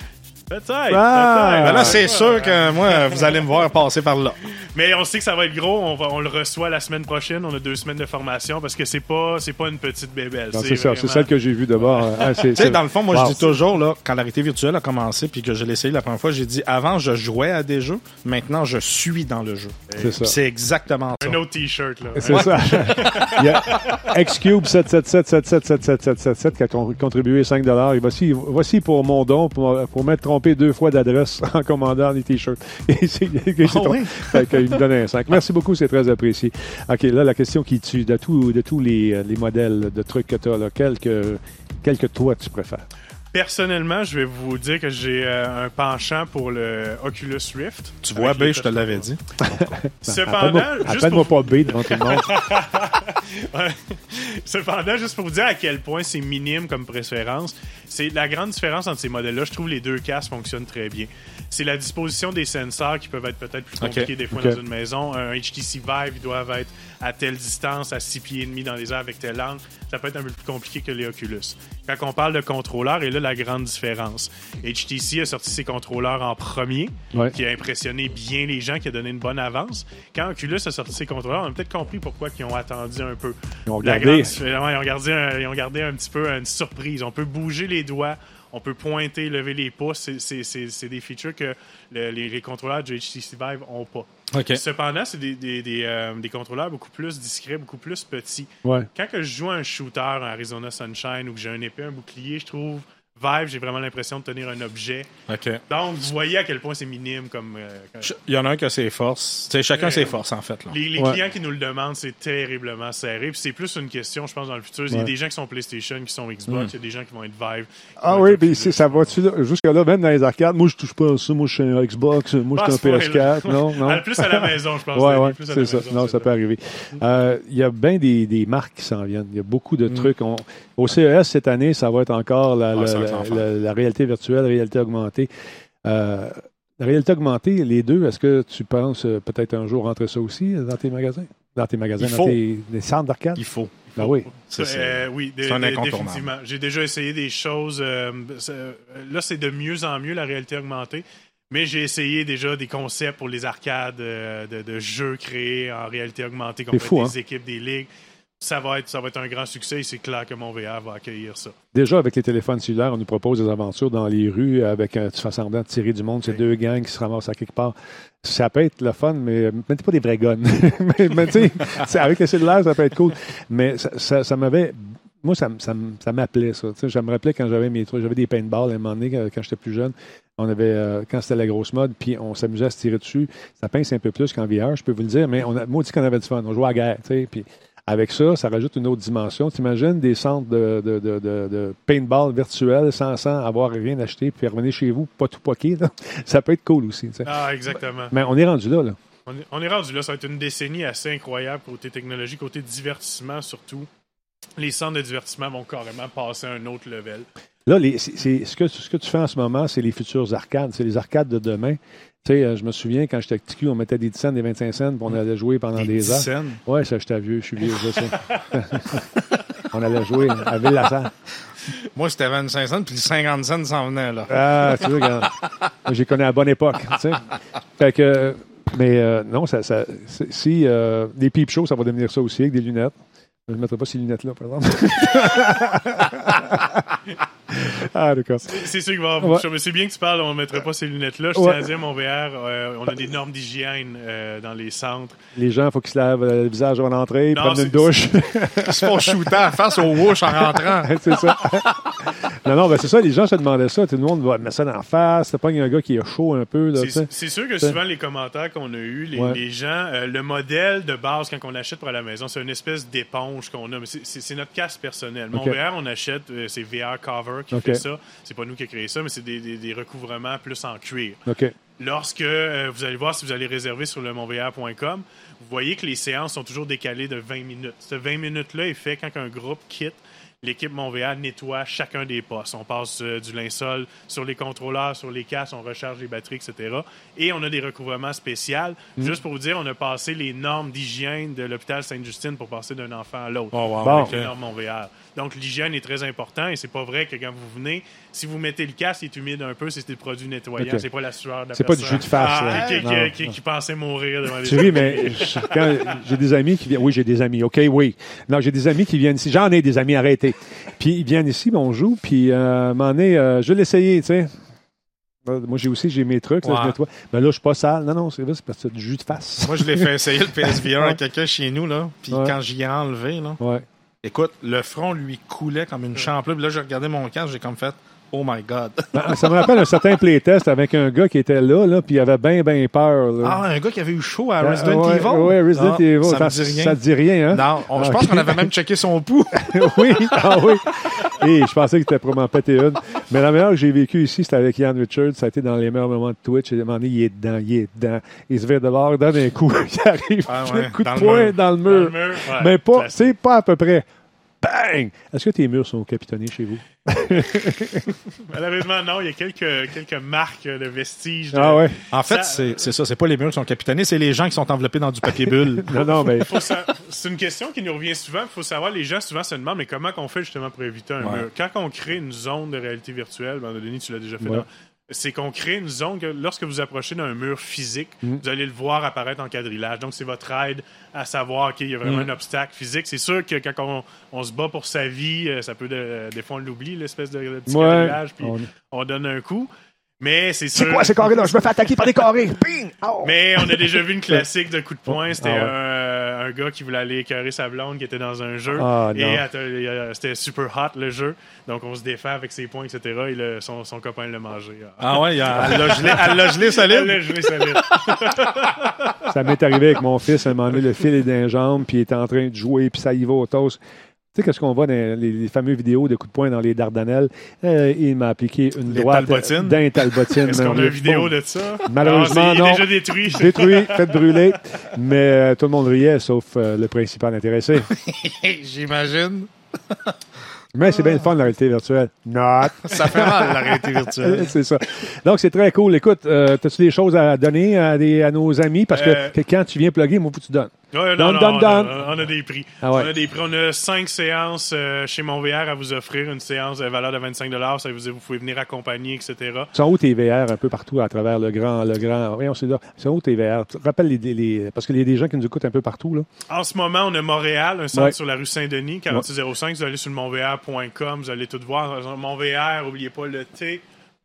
Peut-être. Ah! peut-être. Ben là, c'est sûr que moi, vous allez me voir passer par là. Mais on sait que ça va être gros. On, va, on le reçoit la semaine prochaine. On a deux semaines de formation parce que c'est pas, c'est pas une petite bébelle. Non, c'est c'est ça, vraiment... c'est celle que j'ai vue d'abord. Ah, c'est, Tu sais, c'est... dans le fond, moi, Wow. je dis toujours, là, quand la réalité virtuelle a commencé puis que je l'ai essayé la première fois, j'ai dit, avant, je jouais à des jeux. Maintenant, je suis dans le jeu. C'est ça. Puis c'est exactement ça. Un autre T-shirt, là. C'est ça. Il y a Xcube sept sept sept sept sept sept sept sept sept sept qui a con- contribué cinq dollars. Et voici, voici pour mon don, pour, pour m'être trompé deux fois d'adresse en commandant les T-shirts. Et c'est, c'est Oh oui? Fait qu'il me donne un cinq. Merci beaucoup, c'est très apprécié. OK, là, la question qui tue, de, tout, de tous les, les modèles de trucs que tu as, là, quel que, quel que toi tu préfères? Personnellement, je vais vous dire que j'ai euh, un penchant pour le Oculus Rift. Tu vois, Avec B, les je te l'avais dit. Cependant, juste Appelle-moi pour... pas B devant tout le monde. Ouais. Cependant, juste pour vous dire à quel point c'est minime comme préférence, c'est la grande différence entre ces modèles-là. Je trouve les deux casques fonctionnent très bien. C'est la disposition des sensors qui peuvent être peut-être plus compliqués Okay. des fois Okay. dans une maison. Un H T C Vive, ils doivent être à telle distance, à six pieds et demi dans les airs avec tel angle. Ça peut être un peu plus compliqué que les Oculus. Quand on parle de contrôleurs, et là, la grande différence. H T C a sorti ses contrôleurs en premier, Ouais. qui a impressionné bien les gens, qui a donné une bonne avance. Quand Oculus a sorti ses contrôleurs, on a peut-être compris pourquoi ils ont attendu un peu. Ils ont La regardé. grande- ouais, ils, ont gardé un, ils ont gardé un petit peu une surprise. On peut bouger les doigts, on peut pointer, lever les pouces. C'est, c'est, c'est, c'est des features que le- les, les contrôleurs du H T C Vive n'ont pas. OK. Cependant, c'est des, des, des, euh, des contrôleurs beaucoup plus discrets, beaucoup plus petits. Ouais. Quand que je joue à un shooter en Arizona Sunshine ou que j'ai un épée, un bouclier, je trouve Vive, j'ai vraiment l'impression de tenir un objet. OK. Donc, vous voyez à quel point c'est minime comme... euh, comme- Je- Il y en a un qui a ses forces. Tu sais, chacun Euh, ses forces, en fait. Là. Les, les Ouais. clients qui nous le demandent, c'est terriblement serré. Puis c'est plus une question, je pense, dans le futur. Il y a Ouais. des gens qui sont PlayStation, qui sont Xbox, il y a des gens qui vont être Vive. qui Ah vont oui, être puis Oculus. c'est- ça va-tu là, jusque-là, même dans les arcades? Moi, je touche pas à ça. Moi, je suis un Xbox. Moi, je suis un Ah, P S c'est pas, quatre. là. Non, non. Ah, plus à la maison, je pense. Ouais, Denis, ouais, plus à c'est la ça. maison, Non, c'est ça peut arriver. Euh, Il y a bien des, des marques qui s'en viennent. Il y a beaucoup de trucs. On- au C E S cette année, ça va être encore la, Ah, la, ça va être la- l'enfer. la- la réalité virtuelle, la réalité augmentée. Euh, la réalité augmentée, les deux, est-ce que tu penses euh, peut-être un jour rentrer ça aussi euh, dans tes magasins? Dans tes magasins, Il dans faut. tes des centres d'arcade? Il faut. Ben oui. C'est- c'est- Euh, oui, dé- c'est un dé- incontournable. définitivement. J'ai déjà essayé des choses. euh, c'est- euh, là, c'est de mieux en mieux la réalité augmentée. Mais j'ai essayé déjà des concepts pour les arcades euh, de, de jeux créés en réalité augmentée, comme C'est fou, des hein? équipes, des ligues. Ça va être, ça va être un grand succès et c'est clair que mon V R va accueillir ça. Déjà, avec les téléphones cellulaires, on nous propose des aventures dans les rues avec un, tu fais semblant de tirer du monde, c'est Oui. deux gangs qui se ramassent à quelque part. Ça peut être le fun, mais mettez pas des vrais guns. mais mais tu sais, c'est- avec les cellulaires, ça peut être cool. Mais ça, ça, ça m'avait... Moi, ça, m- ça, m- ça m'appelait, ça. Tu sais, je me rappelais quand j'avais mes trucs, j'avais des paintballs à un moment donné, quand, quand j'étais plus jeune. On avait, euh, quand c'était la grosse mode, puis on s'amusait à se tirer dessus. Ça pince un peu plus qu'en V R, je peux vous le dire, mais on a, moi, on dit qu'on avait du fun. On jouait à la guerre, tu sais, puis avec ça, ça rajoute une autre dimension. T'imagines des centres de, de, de, de, de paintball virtuels sans, sans avoir rien acheté, puis revenir chez vous, pas tout poqué, là. Ça peut être cool aussi, tu sais. Ah, exactement. Mais on est rendu là, là. On est, on est rendu là. Ça va être une décennie assez incroyable côté technologie, côté divertissement surtout. Les centres de divertissement vont carrément passer à un autre level. Là, les, c'est, c'est- ce, que, ce que tu fais en ce moment, c'est les futures arcades. C'est les arcades de demain. Tu sais, euh, je me souviens, quand j'étais petit cul, on mettait des dix cents, des vingt-cinq cents, puis on allait jouer pendant des, dix heures. cents. Ouais, ça, j'étais vieux, je suis vieux, je sais. On allait jouer à Ville-la-Salle. Moi, c'était vingt-cinq cents, puis le cinquante cents s'en venait, là. Ah, tu vois, regarde. Moi, j'ai connu à la bonne époque, tu sais. Fait que, mais euh, non, ça, ça, c'est- si euh, des peep shows, ça va devenir ça aussi, avec des lunettes. Je ne mettrai pas ces lunettes-là, par exemple. Ah, d'accord. C'est sûr qu'il va y avoir Ouais. beaucoup de choses. Mais c'est bien que tu parles, on ne mettrait pas ces lunettes-là. Je Ouais. tiens à dire, mon V R, euh, on a des normes d'hygiène euh, dans les centres. Les gens, il faut qu'ils se lavent euh, le visage avant d'entrer, Non, prennent c'est- une douche. Ils se font shooter face au whoosh en rentrant. C'est ça. non, non, ben c'est ça, les gens se demandaient ça. Tout le monde va mettre ça d'en face. C'est pas un gars qui est chaud un peu. Là, tu sais. C'est c'est sûr que souvent, les commentaires qu'on a eus, les, Ouais. les gens, euh, le modèle de base, quand on achète pour la maison, c'est une espèce d'éponge qu'on a. Mais c'est- c'est c'est notre casque personnel. Mon OK. V R, on achète, euh, c'est V R Cover qui OK. fait ça. C'est pas nous qui a créé ça, mais c'est des, des- des recouvrements plus en cuir. OK. Lorsque euh, vous allez voir, si vous allez réserver sur le mon V R point com, vous voyez que les séances sont toujours décalées de vingt minutes. Ce vingt minutes-là est fait quand un groupe quitte. l'équipe Montréal nettoie chacun des postes. On passe euh, du linceul sur les contrôleurs, sur les casques, on recharge les batteries, et cetera. Et on a des recouvrements spéciaux. Mm. Juste pour vous dire, on a passé les normes d'hygiène de l'hôpital Sainte-Justine pour passer d'un enfant à l'autre. Oh, wow, bon. Avec les normes Montréal. Donc, l'hygiène est très important et c'est pas vrai que quand vous venez, si vous mettez le casque, il est humide un peu, c'est des produits nettoyants. Okay. C'est pas la sueur de la c'est personne. pas du jus de face. Ah, qui, non, qui, non. qui, qui pensait mourir devant les Tu ris, mais je- quand j'ai des amis qui viennent. Oui, j'ai des amis. OK, oui. Non, j'ai des amis qui viennent ici. J'en ai des amis, arrêtez. Puis ils viennent ici, ben, on joue. Puis euh, à un moment donné, euh, je vais l'essayer, tu sais. Moi, j'ai aussi j'ai mes trucs. Là, ouais. je nettoie. Mais là, je suis pas sale. Non, non, c'est vrai, c'est parce que c'est du jus de face. Moi, je l'ai fait essayer le P S V un à quelqu'un chez nous, là. Puis Ouais. quand j'y ai enlevé, là, Ouais. écoute, le front lui coulait comme une champlure. Puis là, j'ai regardé mon casque, j'ai comme fait oh my God. Ben, ça me rappelle un certain playtest avec un gars qui était là, là, puis il avait bien, bien peur. Là. Ah, un gars qui avait eu chaud à Resident ouais, Evil? Oui, Resident Ah, Evil. Ça me Ça, dit rien. ça te dit rien, hein? Non, on- je Ah, pense ok. qu'on avait même checké son pouls. oui, ah oui. Et je pensais qu'il était pour m'en péter une. Mais la meilleure que j'ai vécue ici, c'était avec Ian Richards. Ça a été dans les meilleurs moments de Twitch. J'ai demandé, il est dedans, il est dedans. Il se vire de l'or, donne un coup. Il arrive, Ah un ouais, coup de dans le poing mur. dans le Dans mur. le mur, ouais, Mais pas, classique. c'est pas à peu près. Bang! Est-ce que tes murs sont capitonnés chez vous? Malheureusement, non. Il y a quelques, quelques marques de vestiges. de- Ah ouais? En fait, Ça- c'est c'est ça. C'est pas les murs qui sont capitonnés, c'est les gens qui sont enveloppés dans du papier bulle. Non, non, mais. Faut sa- C'est une question qui nous revient souvent. Il faut savoir, les gens souvent se demandent, mais comment on fait justement pour éviter un Ouais. mur? Quand on crée une zone de réalité virtuelle, ben, Denis, tu l'as déjà fait, Ouais. là, c'est qu'on crée une zone que lorsque vous approchez d'un mur physique, Mm. vous allez le voir apparaître en quadrillage. Donc, c'est votre aide à savoir qu'il y a vraiment Mm. un obstacle physique. C'est sûr que quand on, on se bat pour sa vie, euh, ça peut, de, des fois, on l'oublie, l'espèce de, de petit Ouais. quadrillage, puis On- on donne un coup. Mais c'est sûr... C'est quoi ces carrés-là? Je me fais attaquer par des carrés. Ping! Oh! Mais on a déjà vu une classique de coup de poing. C'était Ah ouais. un, un gars qui voulait aller écœurer sa blonde qui était dans un jeu. Ah, et non. elle te- euh, c'était super hot le jeu. Donc on se défait avec ses poings, et cetera. Et le- son, son copain l'a mangé. Ah ouais, il y a- elle l'a gelé, elle l'a gelé Elle solide. l'a gelé solide. Ça m'est arrivé avec mon fils. À un moment donné, le fil est dans les jambes, puis il est en train de jouer, puis ça y va au toast. Tu sais, qu'est-ce qu'on voit dans les, les fameuses vidéos de coups de poing dans les Dardanelles? Euh, il m'a appliqué une Les droite talbotines? d'un talbotine. Est-ce qu'on a Bon, une vidéo de ça? Malheureusement, Ah, c'est- il est non. déjà détruit. Détruit, fait brûler. Mais euh, tout le monde riait, sauf euh, le principal intéressé. J'imagine. Mais c'est bien le fun, la réalité virtuelle. Not. Ça fait mal, la réalité virtuelle. C'est ça. Donc, c'est très cool. Écoute, euh, as-tu des choses à donner à, des, à nos amis? Parce que, Euh, que quand tu viens plugger, moi, faut que tu donnes. Ouais, Donne, non, donne, non, donne. on, a, on a des prix. Ah ouais. On a des prix. On a cinq séances euh, chez Montvéard à vous offrir. Une séance de valeur de vingt-cinq dollars. Ça veut dire que vous pouvez venir accompagner, et cetera. Sont où tes V R un peu partout à travers le grand, le grand. Oui, on sait là. Sont où tes V R? Tu te rappelles les, les- parce qu'il y a des gens qui nous écoutent un peu partout, là. En ce moment, on a Montréal, un centre Ouais. sur la rue Saint-Denis, quarante-six zéro cinq. Vous allez sur le montvéar point com, vous allez tout voir. Montvéar, n'oubliez pas le T.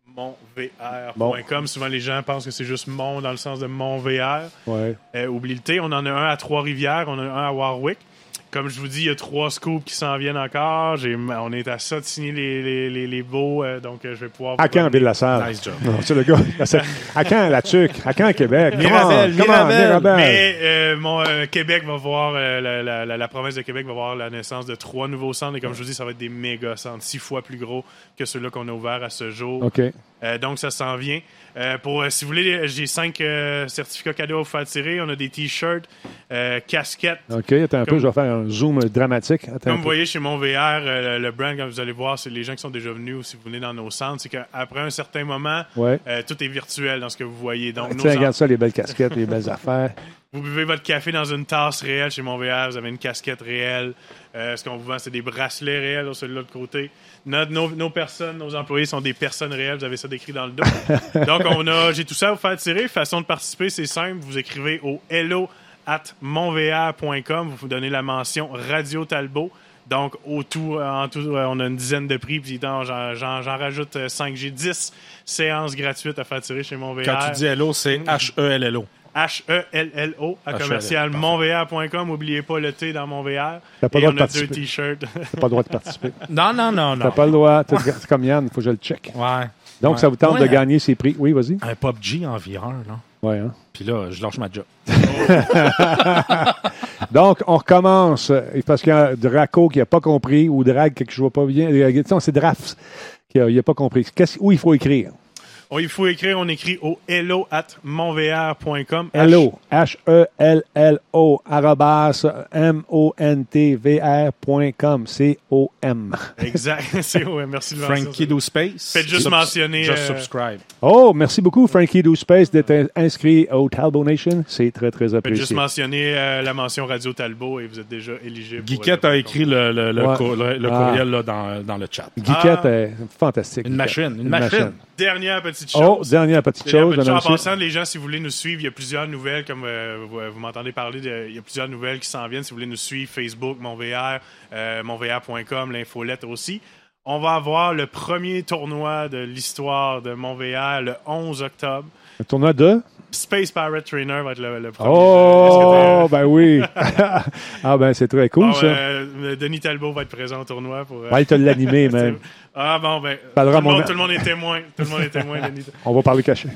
montvéar point com. Souvent, les gens pensent que c'est juste Mont dans le sens de Montvéar. Ouais. Euh, oublie le T. On en a un à Trois-Rivières, on en a un à Warwick. Comme je vous dis, il y a trois scoops qui s'en viennent encore. J'ai, on est à ça de signer les, les, les, les beaux, euh, donc euh, je vais pouvoir... vous À quand, revenir. Ville-la-Salle? Nice job. Non, c'est le gars. À quand, la Tuque? À quand, Québec? Mirabel, Comment? Comment? Mirabel. Mirabel. Mais euh, mon euh, Québec va voir, euh, la, la, la, la province de Québec va voir la naissance de trois nouveaux centres. Et comme je vous dis, ça va être des méga centres, six fois plus gros que ceux-là qu'on a ouverts à ce jour. OK. Euh, donc, ça s'en vient. Euh, pour, euh, si vous voulez, j'ai cinq euh, certificats cadeaux à vous faire tirer. On a des T-shirts, euh, casquettes. OK, attends un peu, Comme- je vais faire un zoom dramatique. Attends Comme un vous peu. voyez chez Montvéar, euh, le brand, comme vous allez voir, c'est les gens qui sont déjà venus ou si vous venez dans nos centres, c'est qu'après un certain moment, Ouais. euh, tout est virtuel dans ce que vous voyez. Donc, nos Tiens, centres- regarde ça, les belles casquettes, les belles affaires. Vous buvez votre café dans une tasse réelle chez Montréal, vous avez une casquette réelle. Euh, ce qu'on vous vend, c'est des bracelets réels, là, celui-là de côté. Notre- nos, nos personnes, nos employés sont des personnes réelles, vous avez ça décrit dans le dos. Donc, on a, j'ai tout ça à vous faire tirer. Façon de participer, c'est simple. Vous écrivez au hello at montvéar point com. Vous vous donnez la mention Radio Talbot. Donc, au tout, en tout, euh, on a une dizaine de prix. Puis, donc, j'en, j'en, j'en rajoute euh, cinq. J'ai dix séances gratuites à faire tirer chez Montvéar. Quand tu dis hello, c'est H E L L O. H E L L O à H E L L O, commercial parfait. montvéar point com. N'oubliez pas le T dans Montvéar. T'as pas Et le droit on de a deux participer. T-shirts. T'as pas le droit de participer. Non, non, non, T'as non. pas le droit. T'es c'est comme Yann, il faut que je le check. Ouais. Donc, Ouais. ça vous tente Ouais, de gagner ces prix. Oui, vas-y. Un P U B G en V R, là. Ouais, hein? Puis là, je lâche ma job. Donc, on recommence. Parce qu'il y a Draco qui n'a pas compris ou Drag qui ne joue pas bien. Non, c'est Drafts qui n'a pas compris. Qu'est-ce, où il faut écrire? Oh, il faut écrire, on écrit au hello at montvr point com. Hello, H E L L O, arrobas, M O N T V R point com, C O M. Exact, C O M, merci de Frankie Do Space. Faites juste Subs- mentionner... Just euh, subscribe. Oh, merci beaucoup, Frankie Do Space, d'être inscrit au Talbot Nation. C'est très, très Faites apprécié. juste mentionner euh, la mention Radio Talbot et vous êtes déjà éligible. Guiquette a écrit le, le, le, Ouais. co- le- le Ah. courriel là, dans, dans le chat. Guiquette Ah. est fantastique. Une Guiquette. machine, une machine. Dernière petite chose. Oh, dernière petite Dernière chose. petite chose. En monsieur. passant, les gens, si vous voulez nous suivre, il y a plusieurs nouvelles, comme euh, vous, vous m'entendez parler, de, il y a plusieurs nouvelles qui s'en viennent. Si vous voulez nous suivre, Facebook, MonVR, euh, montvr point com, l'infolettre aussi. On va avoir le premier tournoi de l'histoire de MonVR le onze octobre. Un tournoi de? Space Pirate Trainer va être le, le premier. Oh, ben oui. Ah, ben c'est très cool, Bon, ça. euh, Denis Talbot va être présent au tournoi. Pour, euh, Va te l'animer, même. Ah bon, ben, tout Parlera le, monde, mon- tout le monde est témoin. Tout le monde est témoin, Denis. On va parler caché.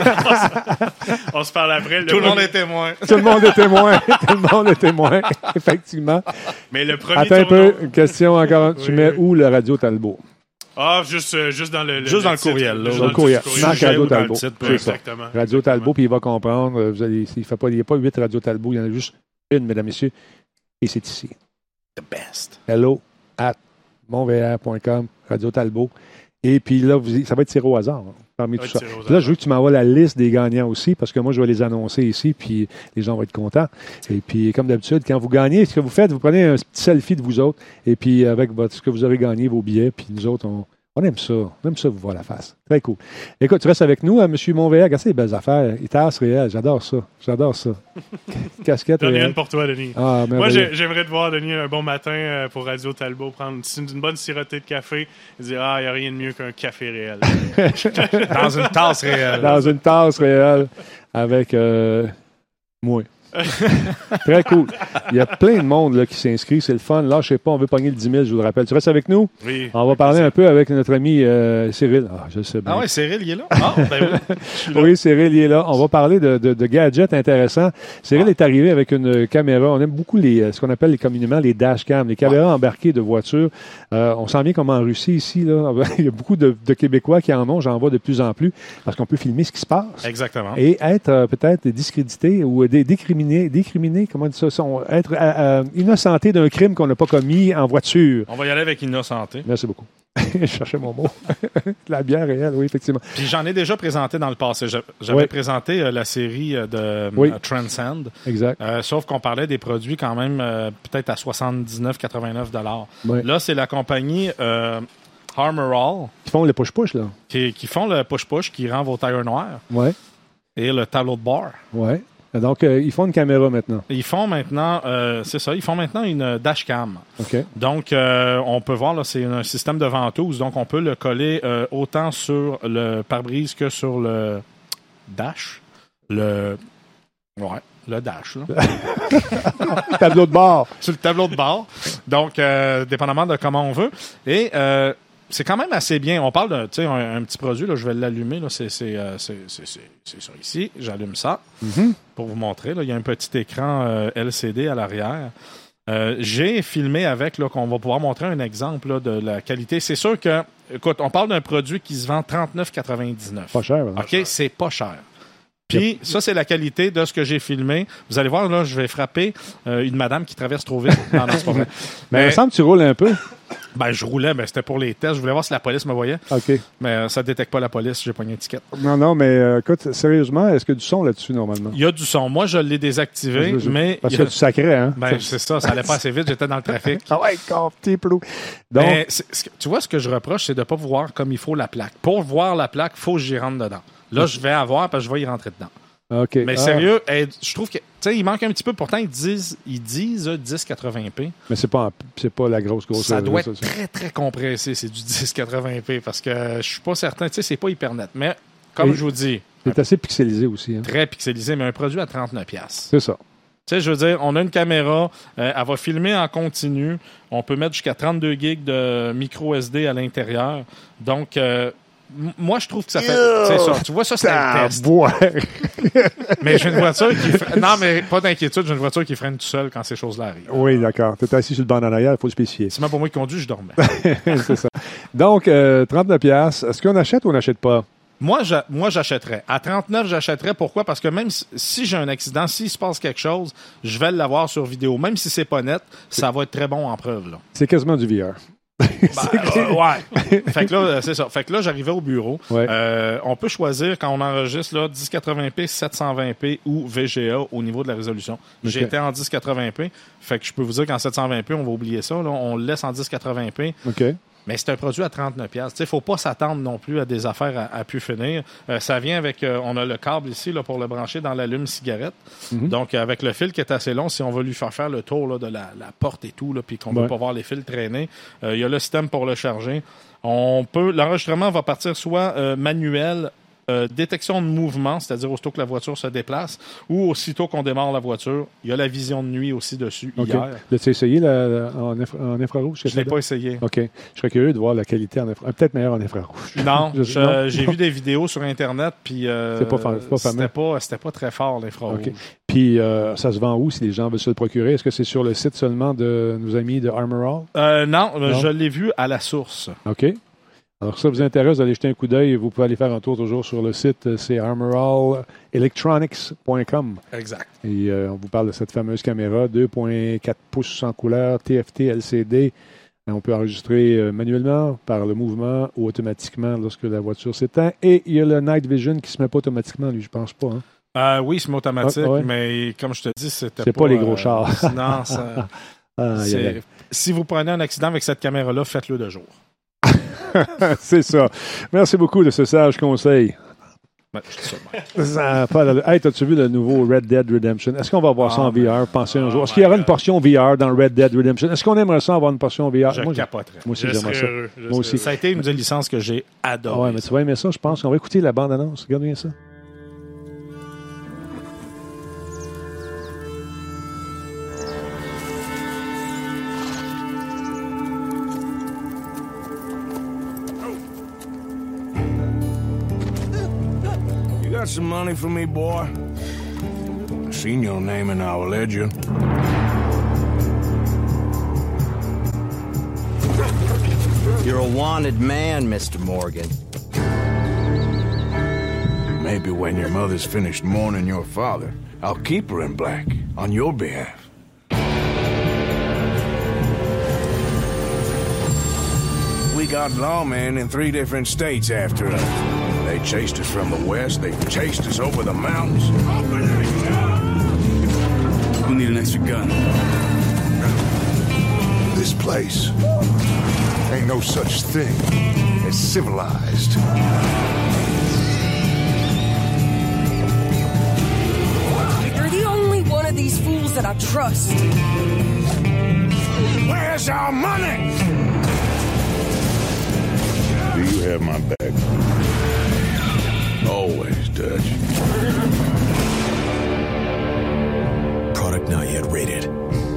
On se parle après. Tout le monde premier- est témoin. Tout le monde est témoin. Tout le monde est témoin. Effectivement. Mais le premier Attends un tournoi... peu. Une question encore. Tu Oui, mets oui. où le Radio Talbot? Ah, juste, euh, juste dans le, Juste dans le titre, courriel, là. juste Dans le titre courriel. du Marc Sujet Radio ou dans le Talbot. titre, C'est ça. Exactement. Radio Exactement. Talbot, puis il va comprendre. euh, Vous allez, il fait pas, il n'y a pas huit Radio Talbot, il y en a juste une, mesdames et messieurs. Et c'est ici. The best. Hello at montvr point com, Radio Talbot. Et puis là, vous- ça va être tiré au hasard, hein, parmi Ça va tout ça. être tiré au Puis là, hasard. je veux que tu m'envoies la liste des gagnants aussi, parce que moi, je vais les annoncer ici, puis les gens vont être contents. Et puis, comme d'habitude, quand vous gagnez, ce que vous faites, vous prenez un petit selfie de vous autres, et puis avec votre, ce que vous aurez gagné, vos billets, puis nous autres, on, on aime ça. On aime ça vous voir la face. Très cool. Écoute, tu restes avec nous, hein, M. Montvr. Regarde ces belles affaires. Il tasse réel. J'adore ça. J'adore ça. Casquette J'en ai réelle. une pour toi, Denis. Ah, Moi, merveilleux. j'ai- j'aimerais te voir, Denis, un bon matin euh, pour Radio Talbot, prendre une, une bonne sirotée de café et dire « Ah, il n'y a rien de mieux qu'un café réel. Dans une tasse réelle. Dans une tasse réelle avec euh, moi. Très cool. Il y a plein de monde là, qui s'inscrit. C'est le fun. Là, je sais pas, on veut pogner le dix mille, je vous le rappelle. Tu restes avec nous? » Oui. On va parler un peu avec notre ami euh, Cyril. Ah, je sais bien. Ah ouais, Cyril, il est là? Ah, ben oui. Je suis là. Oui, Cyril, il est là. On va parler de, de, de gadgets intéressants. Cyril est arrivé avec une caméra. On aime beaucoup les, euh, ce qu'on appelle les communément les dashcams, les caméras embarquées de voitures. Euh, on sent bien comme en Russie ici. Là, il y a beaucoup de, de Québécois qui en ont. J'en vois de plus en plus parce qu'on peut filmer ce qui se passe. Exactement. Et être euh, peut-être discrédité ou dé- décriminé, décriminé, comment on dit ça, son- être euh, euh, innocenté d'un crime qu'on n'a pas commis en voiture. On va y aller avec Innocenté. Merci beaucoup. Je cherchais mon mot. La bière réelle, oui, effectivement. Puis j'en ai déjà présenté dans le passé. J'a- J'avais Oui. présenté euh, la série euh, de euh, Oui. Transcend. Exact. Euh, sauf qu'on parlait des produits quand même euh, peut-être à soixante-dix-neuf quatre-vingt-neuf dollars. Oui. Là, c'est la compagnie euh, Armorall Ils font le push-push, là. qui, qui font le push-push qui rend vos tires noirs Ouais, et le tableau de bord. ouais. Donc, euh, ils font une caméra maintenant. Ils font maintenant, euh, c'est ça, ils font maintenant une dashcam. OK. Donc, euh, on peut voir, là, c'est un système de ventouse. Donc, on peut le coller euh, autant sur le pare-brise que sur le dash. Le. Ouais, le dash, là. Tableau de bord. Sur le tableau de bord. Donc, euh, dépendamment de comment on veut. Et euh, c'est quand même assez bien. On parle de, tu sais, un, un petit produit, là, je vais l'allumer, là, c'est, c'est, euh, c'est, c'est, c'est, c'est ça ici. J'allume ça Mhm. pour vous montrer. Là. Il y a un petit écran euh, L C D à l'arrière. Euh, j'ai filmé avec, là, qu'on va pouvoir montrer un exemple là, de la qualité. C'est sûr que, écoute, on parle d'un produit qui se vend trente-neuf quatre-vingt-dix-neuf. Pas cher. hein? OK, c'est pas cher. Puis, ça, c'est la qualité de ce que j'ai filmé. Vous allez voir, là, je vais frapper euh, une madame qui traverse trop vite. Non, non, c'est pas vrai. Mais il me semble que tu roules un peu. Ben, je roulais, mais c'était pour les tests. Je voulais voir si la police me voyait. OK. Mais euh, ça ne détecte pas la police. J'ai pogné une étiquette. Non, non, mais euh, écoute, sérieusement, est-ce que du son là-dessus, normalement? Il y a du son. Moi, je l'ai désactivé, Je- je- mais... Parce il y que a- tu sacrais, hein? Ben, c'est ça. Ça allait pas assez vite. J'étais dans le trafic. Ah ouais, corps, petit plou. Donc, Mais c'est- c'est- tu vois, ce que je reproche, c'est de ne pas voir comme il faut la plaque. Pour voir la plaque, il faut que j'y rentre dedans. Là, je vais avoir parce que je vais y rentrer dedans. OK. Mais Ah, sérieux, eh, je trouve que, tu sais, il manque un petit peu. Pourtant, ils disent, ils disent euh, dix quatre-vingts p. Mais c'est pas, en- c'est pas la grosse, grosse... Ça doit ça, être ça. très, très compressé. C'est du dix quatre-vingts p parce que je suis pas certain. Tu sais, c'est pas hyper net. Mais, comme Et- je vous dis, C'est assez pixelisé aussi. Hein? très pixelisé, mais un produit à trente-neuf piastres. C'est ça. Tu sais, je veux dire, on a une caméra, euh, elle va filmer en continu. On peut mettre jusqu'à trente-deux gigs de micro S D à l'intérieur. Donc, euh, m- moi, je trouve que ça fait... C'est ça. Tu vois, ça, c'est un test. boire. Mais j'ai une voiture qui... fre- Non, mais pas d'inquiétude, j'ai une voiture qui freine tout seul quand ces choses-là arrivent. Oui, d'accord. Tu es assis sur le banc en arrière, il faut le spécifier. C'est même pas moi qui conduis, je dormais. C'est ça. Donc, euh, trente-neuf piastres. Est-ce qu'on achète ou on n'achète pas? Moi, je, moi, j'achèterais. À trente-neuf, j'achèterais. Pourquoi? Parce que même si, si j'ai un accident, s'il se passe quelque chose, je vais l'avoir sur vidéo. Même si c'est pas net, ça va être très bon en preuve. Là. C'est quasiment du V R. Ben, euh, ouais. Fait que là, c'est ça. Fait que là, j'arrivais au bureau. Ouais. Euh, on peut choisir quand on enregistre là, dix quatre-vingts p, sept cent vingt p ou V G A au niveau de la résolution. Okay. J'étais en dix quatre-vingts p. Fait que je peux vous dire qu'en sept cent vingt p, on va oublier ça. Là, on le laisse en dix quatre-vingts p. OK. Mais c'est un produit à trente-neuf dollars. Il ne faut pas s'attendre non plus à des affaires à, à pu finir. Euh, ça vient avec... Euh, on a le câble ici là, pour le brancher dans l'allume-cigarette. Mm-hmm. Donc, avec le fil qui est assez long, si on va lui faire faire le tour là, de la, la porte et tout, là, puis qu'on ne ouais. veut pas voir les fils traîner, il euh, y a le système pour le charger. On peut... L'enregistrement va partir soit euh, manuel, Euh, détection de mouvement, c'est-à-dire aussitôt que la voiture se déplace, ou aussitôt qu'on démarre la voiture. Il y a la vision de nuit aussi dessus okay. hier. L'as-tu essayé la, la, en, infra, en infrarouge? Je ne l'ai pas essayé. OK. Je serais curieux de voir la qualité en infrarouge. Peut-être meilleure en infrarouge. Non, je, non? j'ai vu des vidéos sur Internet, puis euh, c'est pas, fa- pas c'était, pas, c'était pas très fort l'infrarouge. Okay. Puis euh, ça se vend où si les gens veulent se le procurer? Est-ce que c'est sur le site seulement de nos amis de Armor All? Euh, non, non, je l'ai vu à la source. OK. Alors, si ça vous intéresse d'aller jeter un coup d'œil, vous pouvez aller faire un tour toujours sur le site, c'est armor all electronics point com. Exact. Et euh, on vous parle de cette fameuse caméra deux virgule quatre pouces en couleur, T F T L C D. Et on peut enregistrer euh, manuellement, par le mouvement ou automatiquement lorsque la voiture s'éteint. Et il y a le Night Vision qui ne se met pas automatiquement, lui, je pense pas. Hein? Euh, oui, il se met automatique, ah, ouais. mais comme je te dis, c'était c'est pas... pas les gros euh, chars. Non, ça, ah, c'est, y a... si vous prenez un accident avec cette caméra-là, faites-le de jour. C'est ça. Merci beaucoup de ce sage conseil. Ben, je dis ça pas de... Hey, t'as-tu vu le nouveau Red Dead Redemption? Est-ce qu'on va avoir oh ça en my... V R? Pensez un oh jour. Est-ce qu'il y aura une portion V R dans Red Dead Redemption? Est-ce qu'on aimerait ça avoir une portion V R? Je moi, capoterais. Moi aussi, je j'aimerais ça. heureux, moi aussi. Ça a été une des licences que j'ai adorée. Ah ouais, mais tu vas aimer ça, je pense. On va écouter la bande-annonce. Regarde bien ça. Got some money for me, boy? I seen your name in our ledger. You're a wanted man, Mister Morgan. Maybe when your mother's finished mourning your father, I'll keep her in black on your behalf. We got lawmen in three different states after us. They chased us from the west. They chased us over the mountains. We need an extra gun. This place ain't no such thing as civilized. You're the only one of these fools that I trust. Where's our money? Do you have my back? Always, Dutch. Product not yet rated.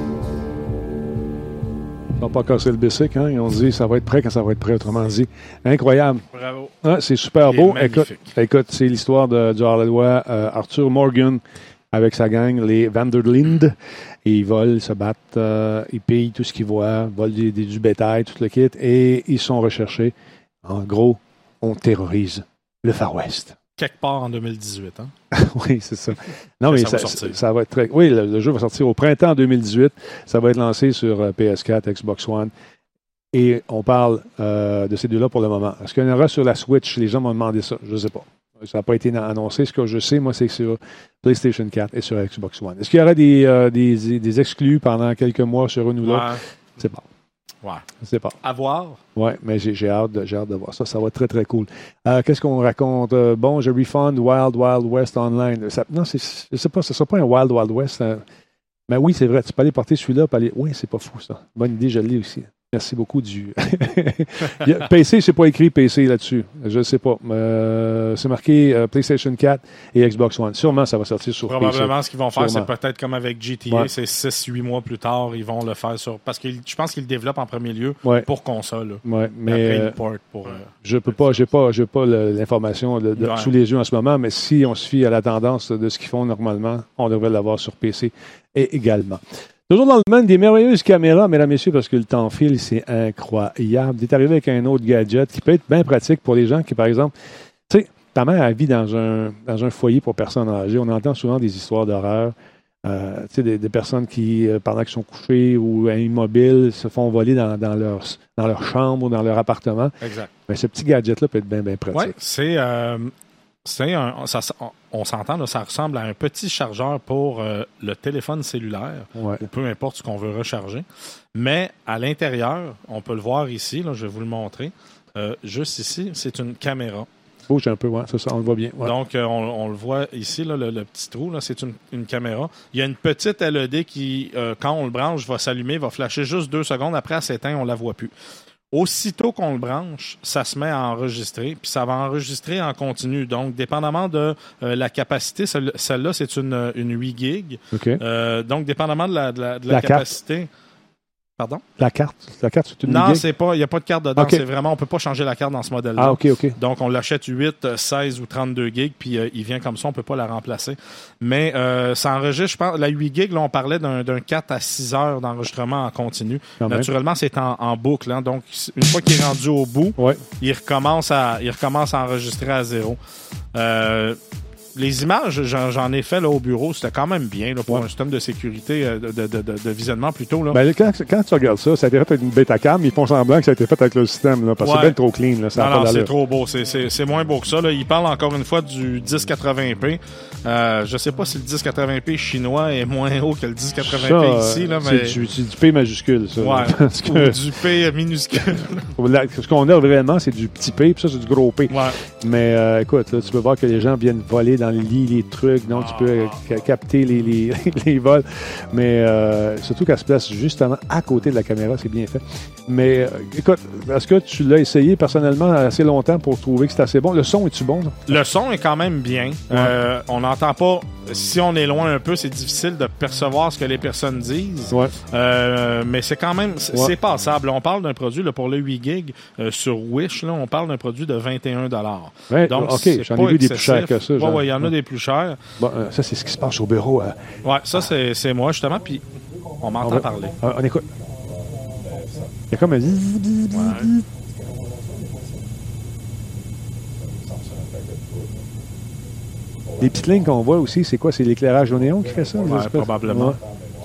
Ils n'ont pas cassé le bicycle, hein? Ils ont dit ça va être prêt quand ça va être prêt, autrement dit. Incroyable. Bravo. Ah, c'est super beau. Écoute, écoute, c'est l'histoire de, du Harledois euh, Arthur Morgan avec sa gang, les Vanderlinde. Et ils volent, ils se battent, euh, ils pillent tout ce qu'ils voient, volent des, des, du bétail, tout le kit, et ils sont recherchés. En gros, on terrorise le Far West. Quelque part en deux mille dix-huit, hein? Oui, c'est ça. Non, mais ça, ça, va ça, ça va être très... Oui, le, le jeu va sortir au printemps deux mille dix-huit. Ça va être lancé sur euh, P S quatre, Xbox One. Et on parle euh, de ces deux-là pour le moment. Est-ce qu'il y en aura sur la Switch? Les gens m'ont demandé ça. Je ne sais pas. Ça n'a pas été annoncé. Ce que je sais, moi, c'est que sur PlayStation quatre et sur Xbox One. Est-ce qu'il y aura des, euh, des, des exclus pendant quelques mois sur une ou l'autre? Ouais. Je sais pas. Ouais. Je sais pas. À voir. Oui, mais j'ai, j'ai, hâte de, j'ai hâte de voir ça. Ça va être très, très cool. Euh, qu'est-ce qu'on raconte? Euh, bon, je refund Wild Wild West Online. Ça, non, c'est, je sais pas, ce ne sera pas un Wild Wild West. Hein. Mais oui, c'est vrai. Tu peux aller porter celui-là. Aller... Oui, c'est pas fou, ça. Bonne idée, je l'ai aussi. Merci beaucoup du... P C, c'est pas écrit P C là-dessus. Je ne sais pas. Euh, c'est marqué euh, PlayStation quatre et Xbox One. Sûrement, ça va sortir sur Probablement, P C. ce qu'ils vont faire, Sûrement. c'est peut-être comme avec G T A, Ouais. c'est six huit mois plus tard, ils vont le faire sur... Parce que je pense qu'ils le développent en premier lieu Ouais. pour console. Ouais, mais Après, euh, ils portent pour... Euh, je peux pas, j'ai pas, j'ai pas le, l'information de, de, Ouais. sous les yeux en ce moment, mais si on se fie à la tendance de ce qu'ils font normalement, on devrait l'avoir sur P C et également. Toujours dans le domaine des merveilleuses caméras, mesdames et messieurs, parce que le temps file, c'est incroyable. Il est arrivé avec un autre gadget qui peut être bien pratique pour les gens qui, par exemple, tu sais, ta mère, elle vit dans un, dans un foyer pour personnes âgées. On entend souvent des histoires d'horreur. Euh, tu sais, des, des personnes qui, euh, pendant qu'ils sont couchés ou immobiles, se font voler dans, dans, leur, dans leur chambre ou dans leur appartement. Exact. Mais ce petit gadget-là peut être bien, bien pratique. Oui, c'est... Euh, c'est un, ça, on, on s'entend, là, ça ressemble à un petit chargeur pour euh, le téléphone cellulaire, Ouais. ou peu importe ce qu'on veut recharger. Mais à l'intérieur, on peut le voir ici, là, je vais vous le montrer. Euh, juste ici, c'est une caméra. Bouge un peu, ouais, c'est ça, on le voit bien. Ouais. Donc, euh, on, on le voit ici, là, le, le petit trou, là, c'est une, une caméra. Il y a une petite L E D qui, euh, quand on le branche, va s'allumer, va flasher juste deux secondes. Après, elle s'éteint, on la voit plus. Aussitôt qu'on le branche, ça se met à enregistrer, puis ça va enregistrer en continu. Donc, dépendamment de euh, la capacité, celle- celle-là, c'est une, une huit gigs. OK. Euh, donc, dépendamment de la, de la, de la La carte. capacité... Pardon? La carte, la carte, c'est une Non, gig? c'est pas, il n'y a pas de carte dedans. OK. C'est vraiment, on peut pas changer la carte dans ce modèle-là. Ah, OK, OK. Donc, on l'achète huit, seize ou trente-deux gigs, puis euh, il vient comme ça, on peut pas la remplacer. Mais euh, ça enregistre, je pense, la huit gigs, là, on parlait d'un, d'un quatre à six heures d'enregistrement en continu. Quand même. Naturellement, c'est en, en boucle. Hein, donc, une fois qu'il est rendu au bout, Ouais. il recommence à, il recommence à enregistrer à zéro. Euh, les images, j'en, j'en ai fait là, au bureau, c'était quand même bien là, pour Ouais. un système de sécurité, euh, de, de, de, de visionnement plutôt. Là. Ben, là, quand, quand tu regardes ça, ça a été fait avec une Betacam, ils font semblant que ça a été fait avec le système, là, parce que Ouais. c'est bien trop clean. Là, ça a non, pas non, c'est d'allure. trop beau. C'est, c'est, c'est moins beau que ça. Là. Il parle encore une fois du dix quatre-vingts p. Euh, je sais pas si le dix quatre-vingts p chinois est moins haut que le dix quatre-vingts p Ça, ici. Là, c'est, mais... du, c'est du P majuscule, ça. Ouais, Parce ou que, du P minuscule. là, ce qu'on a réellement, c'est du petit P, puis ça, c'est du gros P. Ouais. Mais euh, écoute, là, tu peux voir que les gens viennent voler dans les lits, les trucs, donc tu peux euh, ca- capter les, les, les vols. Mais euh, surtout qu'elle se place justement à côté de la caméra, c'est bien fait. Mais euh, écoute, est-ce que tu l'as essayé personnellement assez longtemps pour trouver que c'est assez bon? Le son, est-tu bon? Ça? Le son est quand même bien. Euh, on n'entend pas. Si on est loin un peu, c'est difficile de percevoir ce que les personnes disent. Ouais. Euh, mais c'est quand même, c'est, Ouais. c'est passable. On parle d'un produit là, pour le huit gigs euh, sur Wish. Là, on parle d'un produit de vingt et un dollars. Ouais, Donc, OK, c'est j'en pas ai vu des plus excessif. chers que ça. Ouais, genre. ouais, il y en a des plus chers. Bon, euh, ça, c'est ce qui se passe au bureau. euh. Ouais, ça, c'est, c'est moi, justement. Puis, on m'entend On va- parler. Ah, on écoute. Il y a comme un... Ouais. Les petites lignes qu'on voit aussi, c'est quoi? C'est l'éclairage au néon qui fait ça? Ouais, les espèces? probablement. Ouais.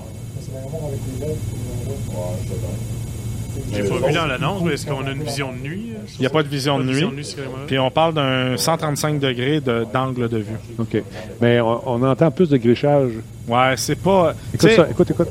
J'ai pas vu dans l'annonce, mais est-ce qu'on a une vision de nuit? euh, sur Il n'y a ça? pas de vision de Pas nuit. sur la caméra? Puis, on parle d'un cent trente-cinq degrés de, d'angle de vue. OK. Mais on, on entend plus de grichage. Ouais, c'est pas. Écoute t'sais, ça, écoute, écoute.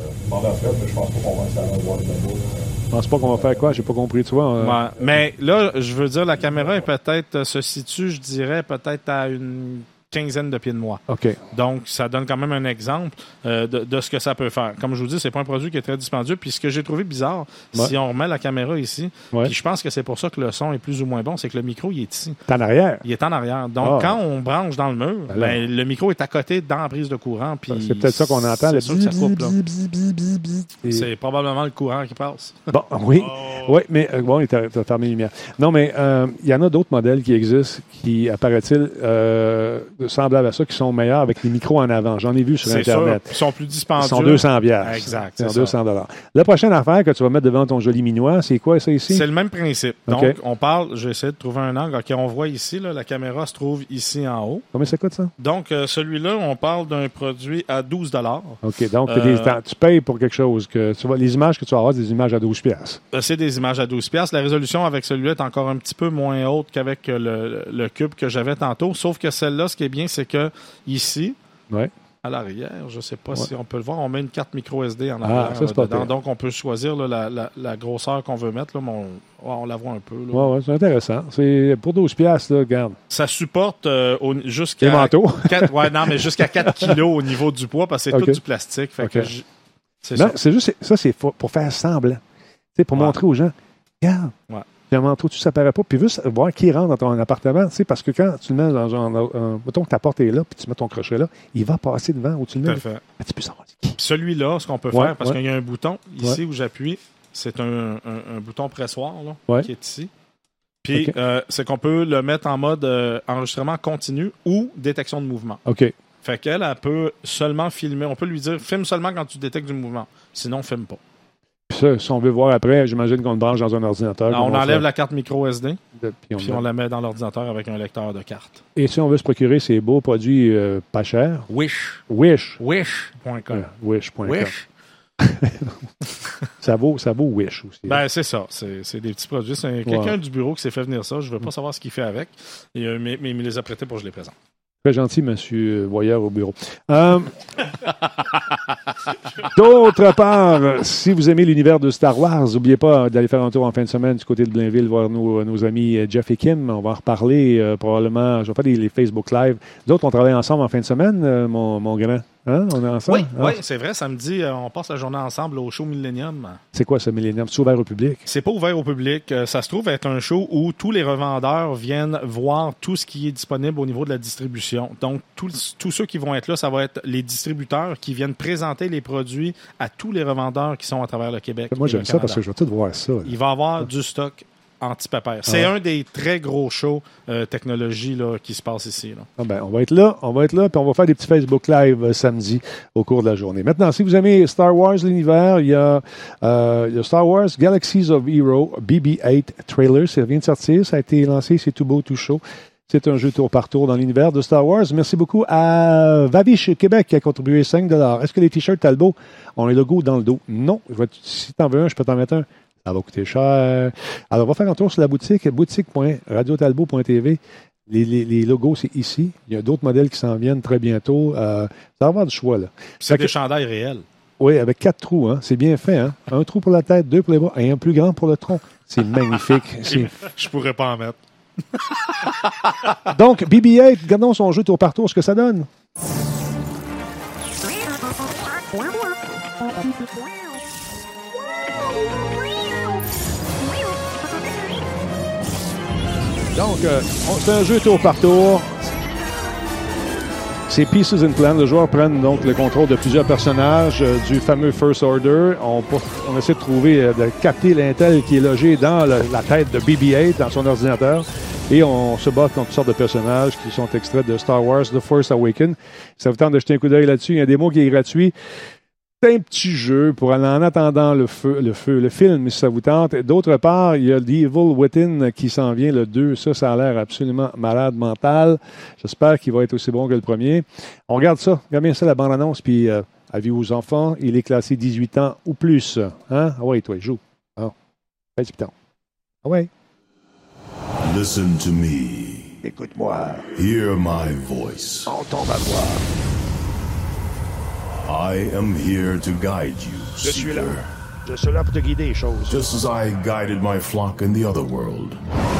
Je pense pas qu'on va faire quoi? J'ai pas compris, tu vois. euh, Ouais. Mais là, je veux dire, la caméra est peut-être euh, se situe, je dirais, peut-être à une quinzaine de pieds de moi. OK. Donc, ça donne quand même un exemple euh, de, de ce que ça peut faire. Comme je vous dis, c'est pas un produit qui est très dispendieux. Puis ce que j'ai trouvé bizarre, Ouais. si on remet la caméra ici, Ouais. puis je pense que c'est pour ça que le son est plus ou moins bon, c'est que le micro, il est ici. T'es en arrière. Il est en arrière. Donc, Ah. quand on branche dans le mur, Ben là. ben, le micro est à côté dans la prise de courant. Puis C'est peut-être ça qu'on entend. C'est le sûr que ça coupe, là. bi, bi, bi, bi, bi. Et- C'est probablement le courant qui passe. Bon, oui. Oh. Oui, mais euh, bon, tu as fermé les lumières. Non, mais euh, il y en a d'autres modèles qui existent qui, apparaît-il, euh, semblables à ça, qui sont meilleurs avec les micros en avant. J'en ai vu sur C'est Internet. sûr. Ils sont plus Ils dispendieux. sont deux cents piastres. Exact, Ils sont c'est ça. deux cents dollars. La prochaine affaire que tu vas mettre devant ton joli minois, c'est quoi ça ici? C'est le même principe. Donc, OK. on parle, j'ai essayé de trouver un angle. OK, on voit ici, là, la caméra se trouve ici en haut. Combien ça coûte ça? Donc, euh, celui-là, on parle d'un produit à douze dollars. OK, donc t'as Euh, des- t'as- tu payes pour quelque chose. Que tu vois, les images que tu vas avoir, c'est des images à douze piastres. Euh, C'est des images à douze piastres. La résolution avec celui-là est encore un petit peu moins haute qu'avec euh, le, le cube que j'avais tantôt. Sauf que celle-là, ce qui est bien, c'est que ici, Ouais. à l'arrière, je ne sais pas Ouais. si on peut le voir, on met une carte micro S D en Ah, arrière. ça, c'est là, pas dedans. pire. Donc, on peut choisir là, la, la- la grosseur qu'on veut mettre. Là, mais on, ouais, on la voit un peu. Là. Ouais, ouais, c'est intéressant. C'est pour douze piastres, là, regarde. Ça supporte euh, au- Les jusqu'à manteaux. quatre, ouais, non, mais jusqu'à quatre kilos au niveau du poids parce que c'est OK. tout du plastique. Fait que OK. j- c'est Non, ça. c'est juste, ça, c'est pour, pour faire semblant. Tu sais, pour Ouais. montrer aux gens, regarde, Ouais. il y a un manteau, tu ne s'apparaît pas, puis juste voir qui rentre dans ton appartement, tu sais, parce que quand tu le mets dans un, un- mettons que ta porte est là, puis tu mets ton crochet là, il va passer devant ou tu le Tout mets. à fait. Ah, tu peux savoir c'est qui. Puis celui-là, ce qu'on peut Ouais, faire, parce ouais. qu'il y a un bouton ici Ouais. où j'appuie, c'est un, un- un bouton pressoir là, Ouais. qui est ici. Puis OK. euh, c'est qu'on peut le mettre en mode euh, enregistrement continu ou détection de mouvement. OK. Fait qu'elle, elle peut seulement filmer. On peut lui dire filme seulement quand tu détectes du mouvement. Sinon, filme pas. Puis ça, si on veut voir après, j'imagine qu'on le branche dans un ordinateur. Non, on va enlève faire. la carte micro S D, De- puis on, puis on la met dans l'ordinateur avec un lecteur de cartes. Et si on veut se procurer ces beaux produits euh, pas chers, Wish. Wish. Wish point com. Ouais, wish point com. Wish. Ça vaut, ça vaut Wish aussi. Ben, c'est ça. C'est, c'est des petits produits. C'est quelqu'un Ouais. du bureau qui s'est fait venir ça. Je veux pas savoir ce qu'il fait avec. Et, euh, mais, mais il me les a prêtés pour que je les présente. Très gentil, monsieur Voyeur au bureau. Euh, D'autre part, si vous aimez l'univers de Star Wars, n'oubliez pas d'aller faire un tour en fin de semaine du côté de Blainville, voir nos, nos amis Jeff et Kim. On va en reparler euh, probablement. Je vais faire des les Facebook Live. D'autres, on travaille ensemble en fin de semaine, euh, mon, mon grand. Hein? On est ensemble? Oui, Hein? oui, c'est vrai. Samedi, euh, on passe la journée ensemble au show Millennium. C'est quoi ce Millennium? C'est ouvert au public? C'est pas ouvert au public. Euh, Ça se trouve être un show où tous les revendeurs viennent voir tout ce qui est disponible au niveau de la distribution. Donc, tous, tous ceux qui vont être là, ça va être les distributeurs qui viennent présenter les produits à tous les revendeurs qui sont à travers le Québec. Moi, et j'aime le ça Canada. parce que je vais tout voir ça. Là. Il va y avoir du stock anti-pépère. C'est Ah. un des très gros shows euh, technologie là, qui se passe ici. Là. Ah ben, on va être là, on va être là, puis on va faire des petits Facebook Live euh, samedi au cours de la journée. Maintenant, si vous aimez Star Wars, l'univers, il y a, euh, il y a Star Wars Galaxies of Hero B B huit trailer. Ça vient de sortir, ça a été lancé, c'est tout beau, tout chaud. C'est un jeu tour par tour dans l'univers de Star Wars. Merci beaucoup à Vavish Québec qui a contribué cinq dollars. Est-ce que les t-shirts Talbot ont les logos dans le dos? Non. Je vais t- si t'en veux un, je peux t'en mettre un. Ça va coûter cher. Alors, on va faire un tour sur la boutique, boutique point radio talbot point t v. Les, les, les logos, c'est ici. Il y a d'autres modèles qui s'en viennent très bientôt. Euh, ça va avoir du choix, là. C'est Fait des que- chandails réels. Oui, avec quatre trous. Hein. C'est bien fait. Hein. Un trou pour la tête, deux pour les bras et un plus grand pour le tronc. C'est magnifique. C'est... Je pourrais pas en mettre. Donc, B B huit, regardons son jeu tour par tour, ce que ça donne. Donc, euh, on- c'est un jeu tour par tour. C'est Pieces and Plan. Les joueurs prennent donc le contrôle de plusieurs personnages euh, du fameux First Order. On, pour- on essaie de trouver, euh, de capter l'intel qui est logé dans le- la tête de B B huit, dans son ordinateur. Et on se bat contre toutes sortes de personnages qui sont extraits de Star Wars The Force Awakens. Ça vous tente de jeter un coup d'œil là-dessus. Il y a un démo qui est gratuit. C'est un petit jeu pour aller en attendant le feu, le feu, le film, si ça vous tente. D'autre part, il y a The Evil Within qui s'en vient, le deux. Ça, ça a l'air absolument malade mental. J'espère qu'il va être aussi bon que le premier. On regarde ça. Regarde bien ça, la bande-annonce. Puis, euh, avis aux enfants, il est classé dix-huit ans ou plus. Hein? Ah ouais, toi, joue. Ah, fais du piton. Ah ouais. Listen to me. Écoute-moi. Hear my voice. Entends ma voix. I am here to guide you, Je suis là. Seeker. Je suis là pour te guider les choses. Just as I guided my flock in the other world.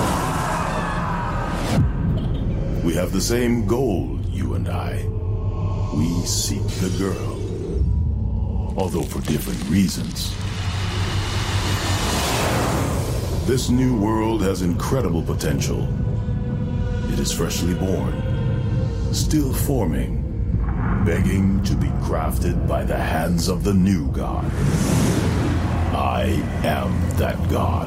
We have the same goal, you and I. We seek the girl. Although for different reasons. This new world has incredible potential. It is freshly born, still forming, begging to be crafted by the hands of the new God. I am that God.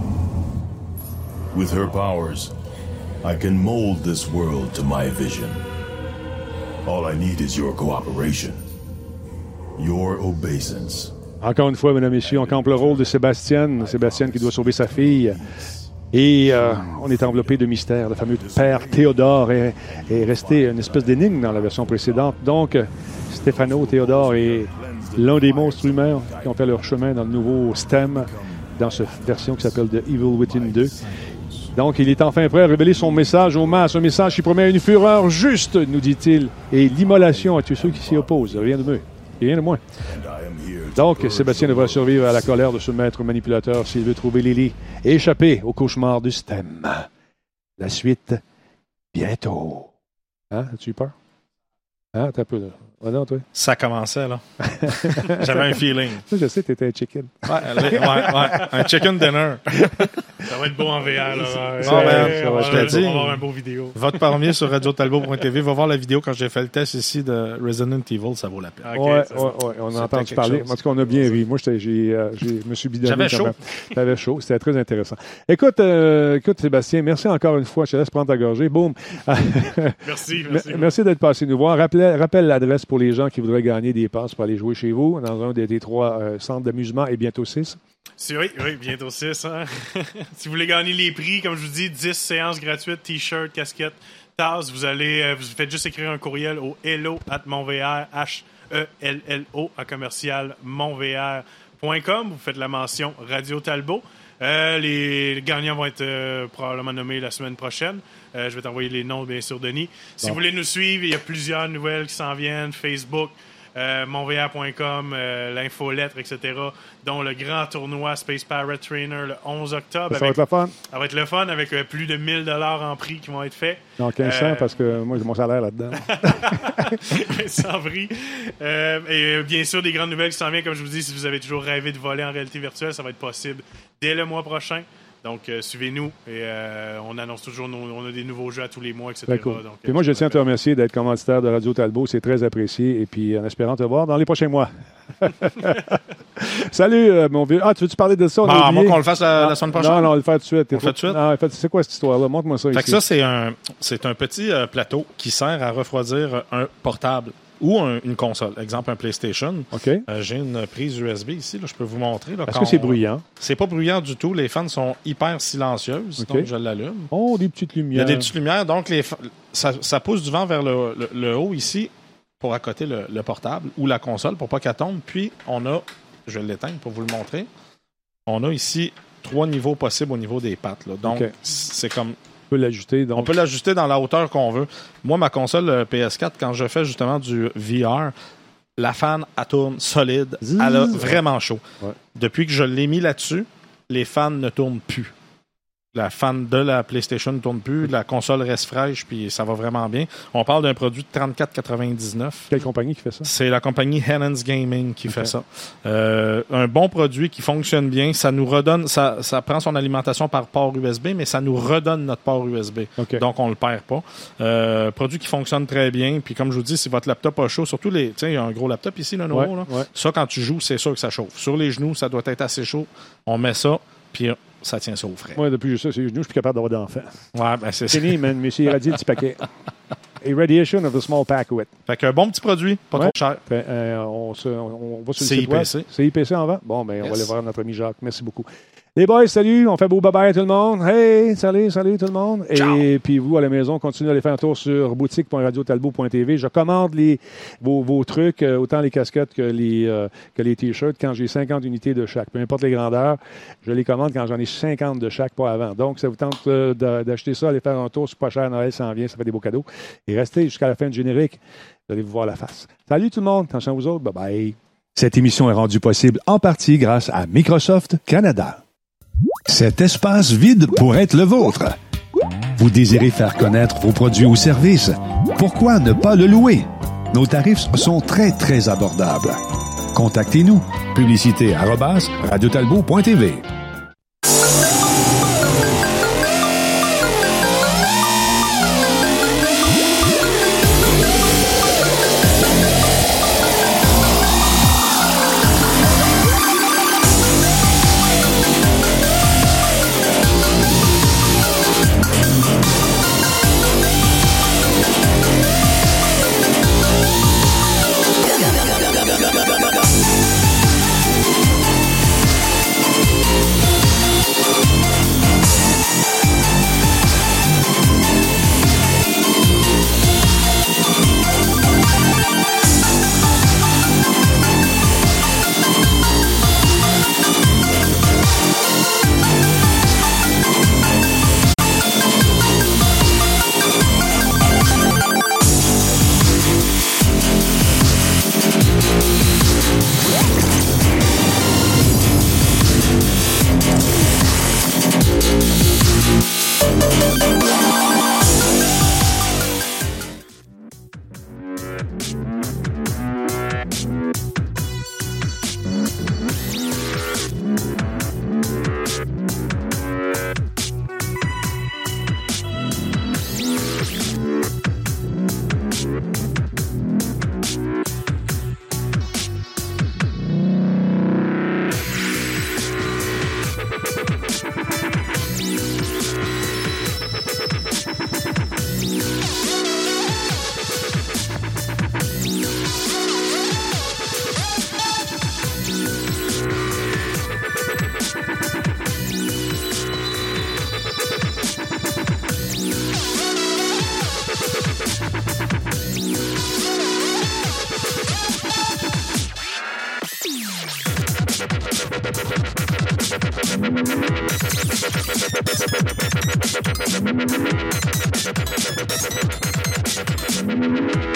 With her powers, I can mold this world to my vision. All I need is your cooperation, your obeisance. Encore une fois, mesdames et messieurs, on campe le rôle de Sébastien. Sébastien qui doit sauver sa fille. Et euh, on est enveloppé de mystère. Le fameux père Théodore est, est resté une espèce d'énigme dans la version précédente. Donc, Stéphano Théodore est l'un des monstres humains qui ont fait leur chemin dans le nouveau stem, dans cette version qui s'appelle The Evil Within deux. Donc, il est enfin prêt à révéler son message aux masses, un message qui promet une fureur juste, nous dit-il, et l'immolation à tous ceux qui s'y opposent. Rien de mieux, rien de moins. Donc, Sébastien devra survivre à la colère de ce maître manipulateur s'il veut trouver Lily et échapper au cauchemar du stem. La suite, bientôt. Hein? As-tu eu peur? Hein? T'as un peu là. Ah non, toi? Ça commençait, là. J'avais un feeling. Je sais, t'étais un chicken. Ouais, ouais, ouais, un chicken dinner. Ça va être beau en V R. Là. Ça va, Ouais, ça va, on je te va- dis. On va avoir un beau vidéo. Vote parmi sur radio talbot point t v. Va voir la vidéo quand j'ai fait le test ici de Resident Evil. Ça vaut la peine. Ok, ouais, ça, ouais, ouais, on a c'était entendu quelque parler. chose. En tout cas, on a bien ri. Moi, j'étais- j'ai, euh, j'ai, je me suis bidonné. J'avais quand chaud. même. T'avais chaud. C'était très intéressant. Écoute, euh, écoute, Sébastien, merci encore une fois. Je te laisse prendre ta gorgée. Boum. Merci, merci. Merci d'être passé nous voir. Rappelez rappelle, rappelle l'adresse pour les gens qui voudraient gagner des passes pour aller jouer chez vous dans un des, des trois euh, centres d'amusement et bientôt six. C'est, oui, oui, bientôt six. Hein? Si vous voulez gagner les prix, comme je vous dis, dix séances gratuites, t-shirts, casquettes, tasses, vous allez, euh, vous faites juste écrire un courriel au hello at monvr, H E L L O, à commercial monvr point com. Vous faites la mention Radio Talbot. Euh, les gagnants vont être euh, probablement nommés la semaine prochaine. Euh, je vais t'envoyer les noms, bien sûr, Denis. Si bon. vous voulez nous suivre, il y a plusieurs nouvelles qui s'en viennent. Facebook, euh, monvr point com, euh, l'infolettre, et cetera, dont le grand tournoi Space Pirate Trainer le onze octobre. Ça, ça avec, va être le fun. Ça va être le fun avec euh, plus de mille dollars en prix qui vont être faits. Non, quinze cents, euh... parce que moi, j'ai mon salaire là-dedans. Sans prix. Euh, et bien sûr, des grandes nouvelles qui s'en viennent. Comme je vous dis, si vous avez toujours rêvé de voler en réalité virtuelle, ça va être possible dès le mois prochain. Donc, euh, suivez-nous et euh, on annonce toujours, nos, on a des nouveaux jeux à tous les mois, et cetera. Cool. Donc, puis euh, moi, je tiens à te remercier d'être commanditaire de Radio Talbot. C'est très apprécié. Et puis, en espérant te voir dans les prochains mois. Salut, euh, mon vieux. Ah, tu veux-tu parler de ça? Ah, moi, qu'on le fasse la, la semaine prochaine? Non, non, on va le faire tout de suite. On le fait tout de suite? Non, fait, c'est quoi cette histoire-là? Montre-moi ça fait ici. Que ça, c'est un, c'est un petit euh, plateau qui sert à refroidir un portable ou un, une console. Exemple, un PlayStation. OK. Euh, j'ai une prise U S B ici, là, je peux vous montrer. Là, Est-ce que c'est bruyant? C'est pas bruyant du tout. Les fans sont hyper silencieuses, okay. Donc je l'allume. Oh, des petites lumières. Il y a des petites lumières, donc les fa... ça, ça pousse du vent vers le, le, le haut ici pour accoter le, le portable ou la console pour pas qu'elle tombe. Puis on a, je vais l'éteindre pour vous le montrer, on a ici trois niveaux possibles au niveau des pattes. Là. Donc okay. c'est comme... On peut l'ajuster. Donc... On peut l'ajuster dans la hauteur qu'on veut. Moi, ma console P S quatre, quand je fais justement du V R, la fan, elle tourne solide. Zzzz. Elle a vraiment chaud. Ouais. Depuis que je l'ai mis là-dessus, les fans ne tournent plus. La fan de la PlayStation ne tourne plus. La console reste fraîche, puis ça va vraiment bien. On parle d'un produit de trente-quatre quatre-vingt-dix-neuf. Quelle compagnie qui fait ça? C'est la compagnie Hennons Gaming qui okay. fait ça. Euh, un bon produit qui fonctionne bien. Ça nous redonne, ça, ça prend son alimentation par port U S B, mais ça nous redonne notre port U S B. Okay. Donc, on le perd pas. Euh, produit qui fonctionne très bien. Puis, comme je vous dis, si votre laptop a chaud, surtout les, tu sais, il y a un gros laptop ici, le nouveau, ouais, là. Ouais. Ça, quand tu joues, c'est sûr que ça chauffe. Sur les genoux, ça doit être assez chaud. On met ça, puis ça tient ça au frais. Moi, depuis ça, c'est les genoux, je suis plus capable d'avoir d'enfants. Ouais, ben c'est ça. Fini, man, mais c'est irradié le petit paquet. Irradiation of the small pack with. Fait qu'un bon petit produit, pas ouais. trop cher. Fait, euh, on, se, on, on va sur le site site web. C I P C. C I P C en vent? Bon, ben, yes. on va aller voir notre ami Jacques. Merci beaucoup. Les boys, salut. On fait beau bye-bye à tout le monde. Hey, salut, salut tout le monde. Ciao. Et puis vous, à la maison, continuez à aller faire un tour sur boutique point radio talbot point t v. Je commande les, vos, vos trucs, euh, autant les casquettes que les, euh, que les t-shirts, quand j'ai cinquante unités de chaque. Peu importe les grandeurs, je les commande quand j'en ai cinquante de chaque, pas avant. Donc, ça vous tente euh, d'acheter ça, aller faire un tour. C'est pas cher, Noël s'en vient, ça fait des beaux cadeaux. Et restez jusqu'à la fin du générique. Vous allez vous voir la face. Salut tout le monde. Attention à vous autres. Bye-bye. Cette émission est rendue possible en partie grâce à Microsoft Canada. Cet espace vide pourrait être le vôtre. Vous désirez faire connaître vos produits ou services? Pourquoi ne pas le louer? Nos tarifs sont très, très abordables. Contactez-nous. Publicité arobase radio talbot point t v. Thank you.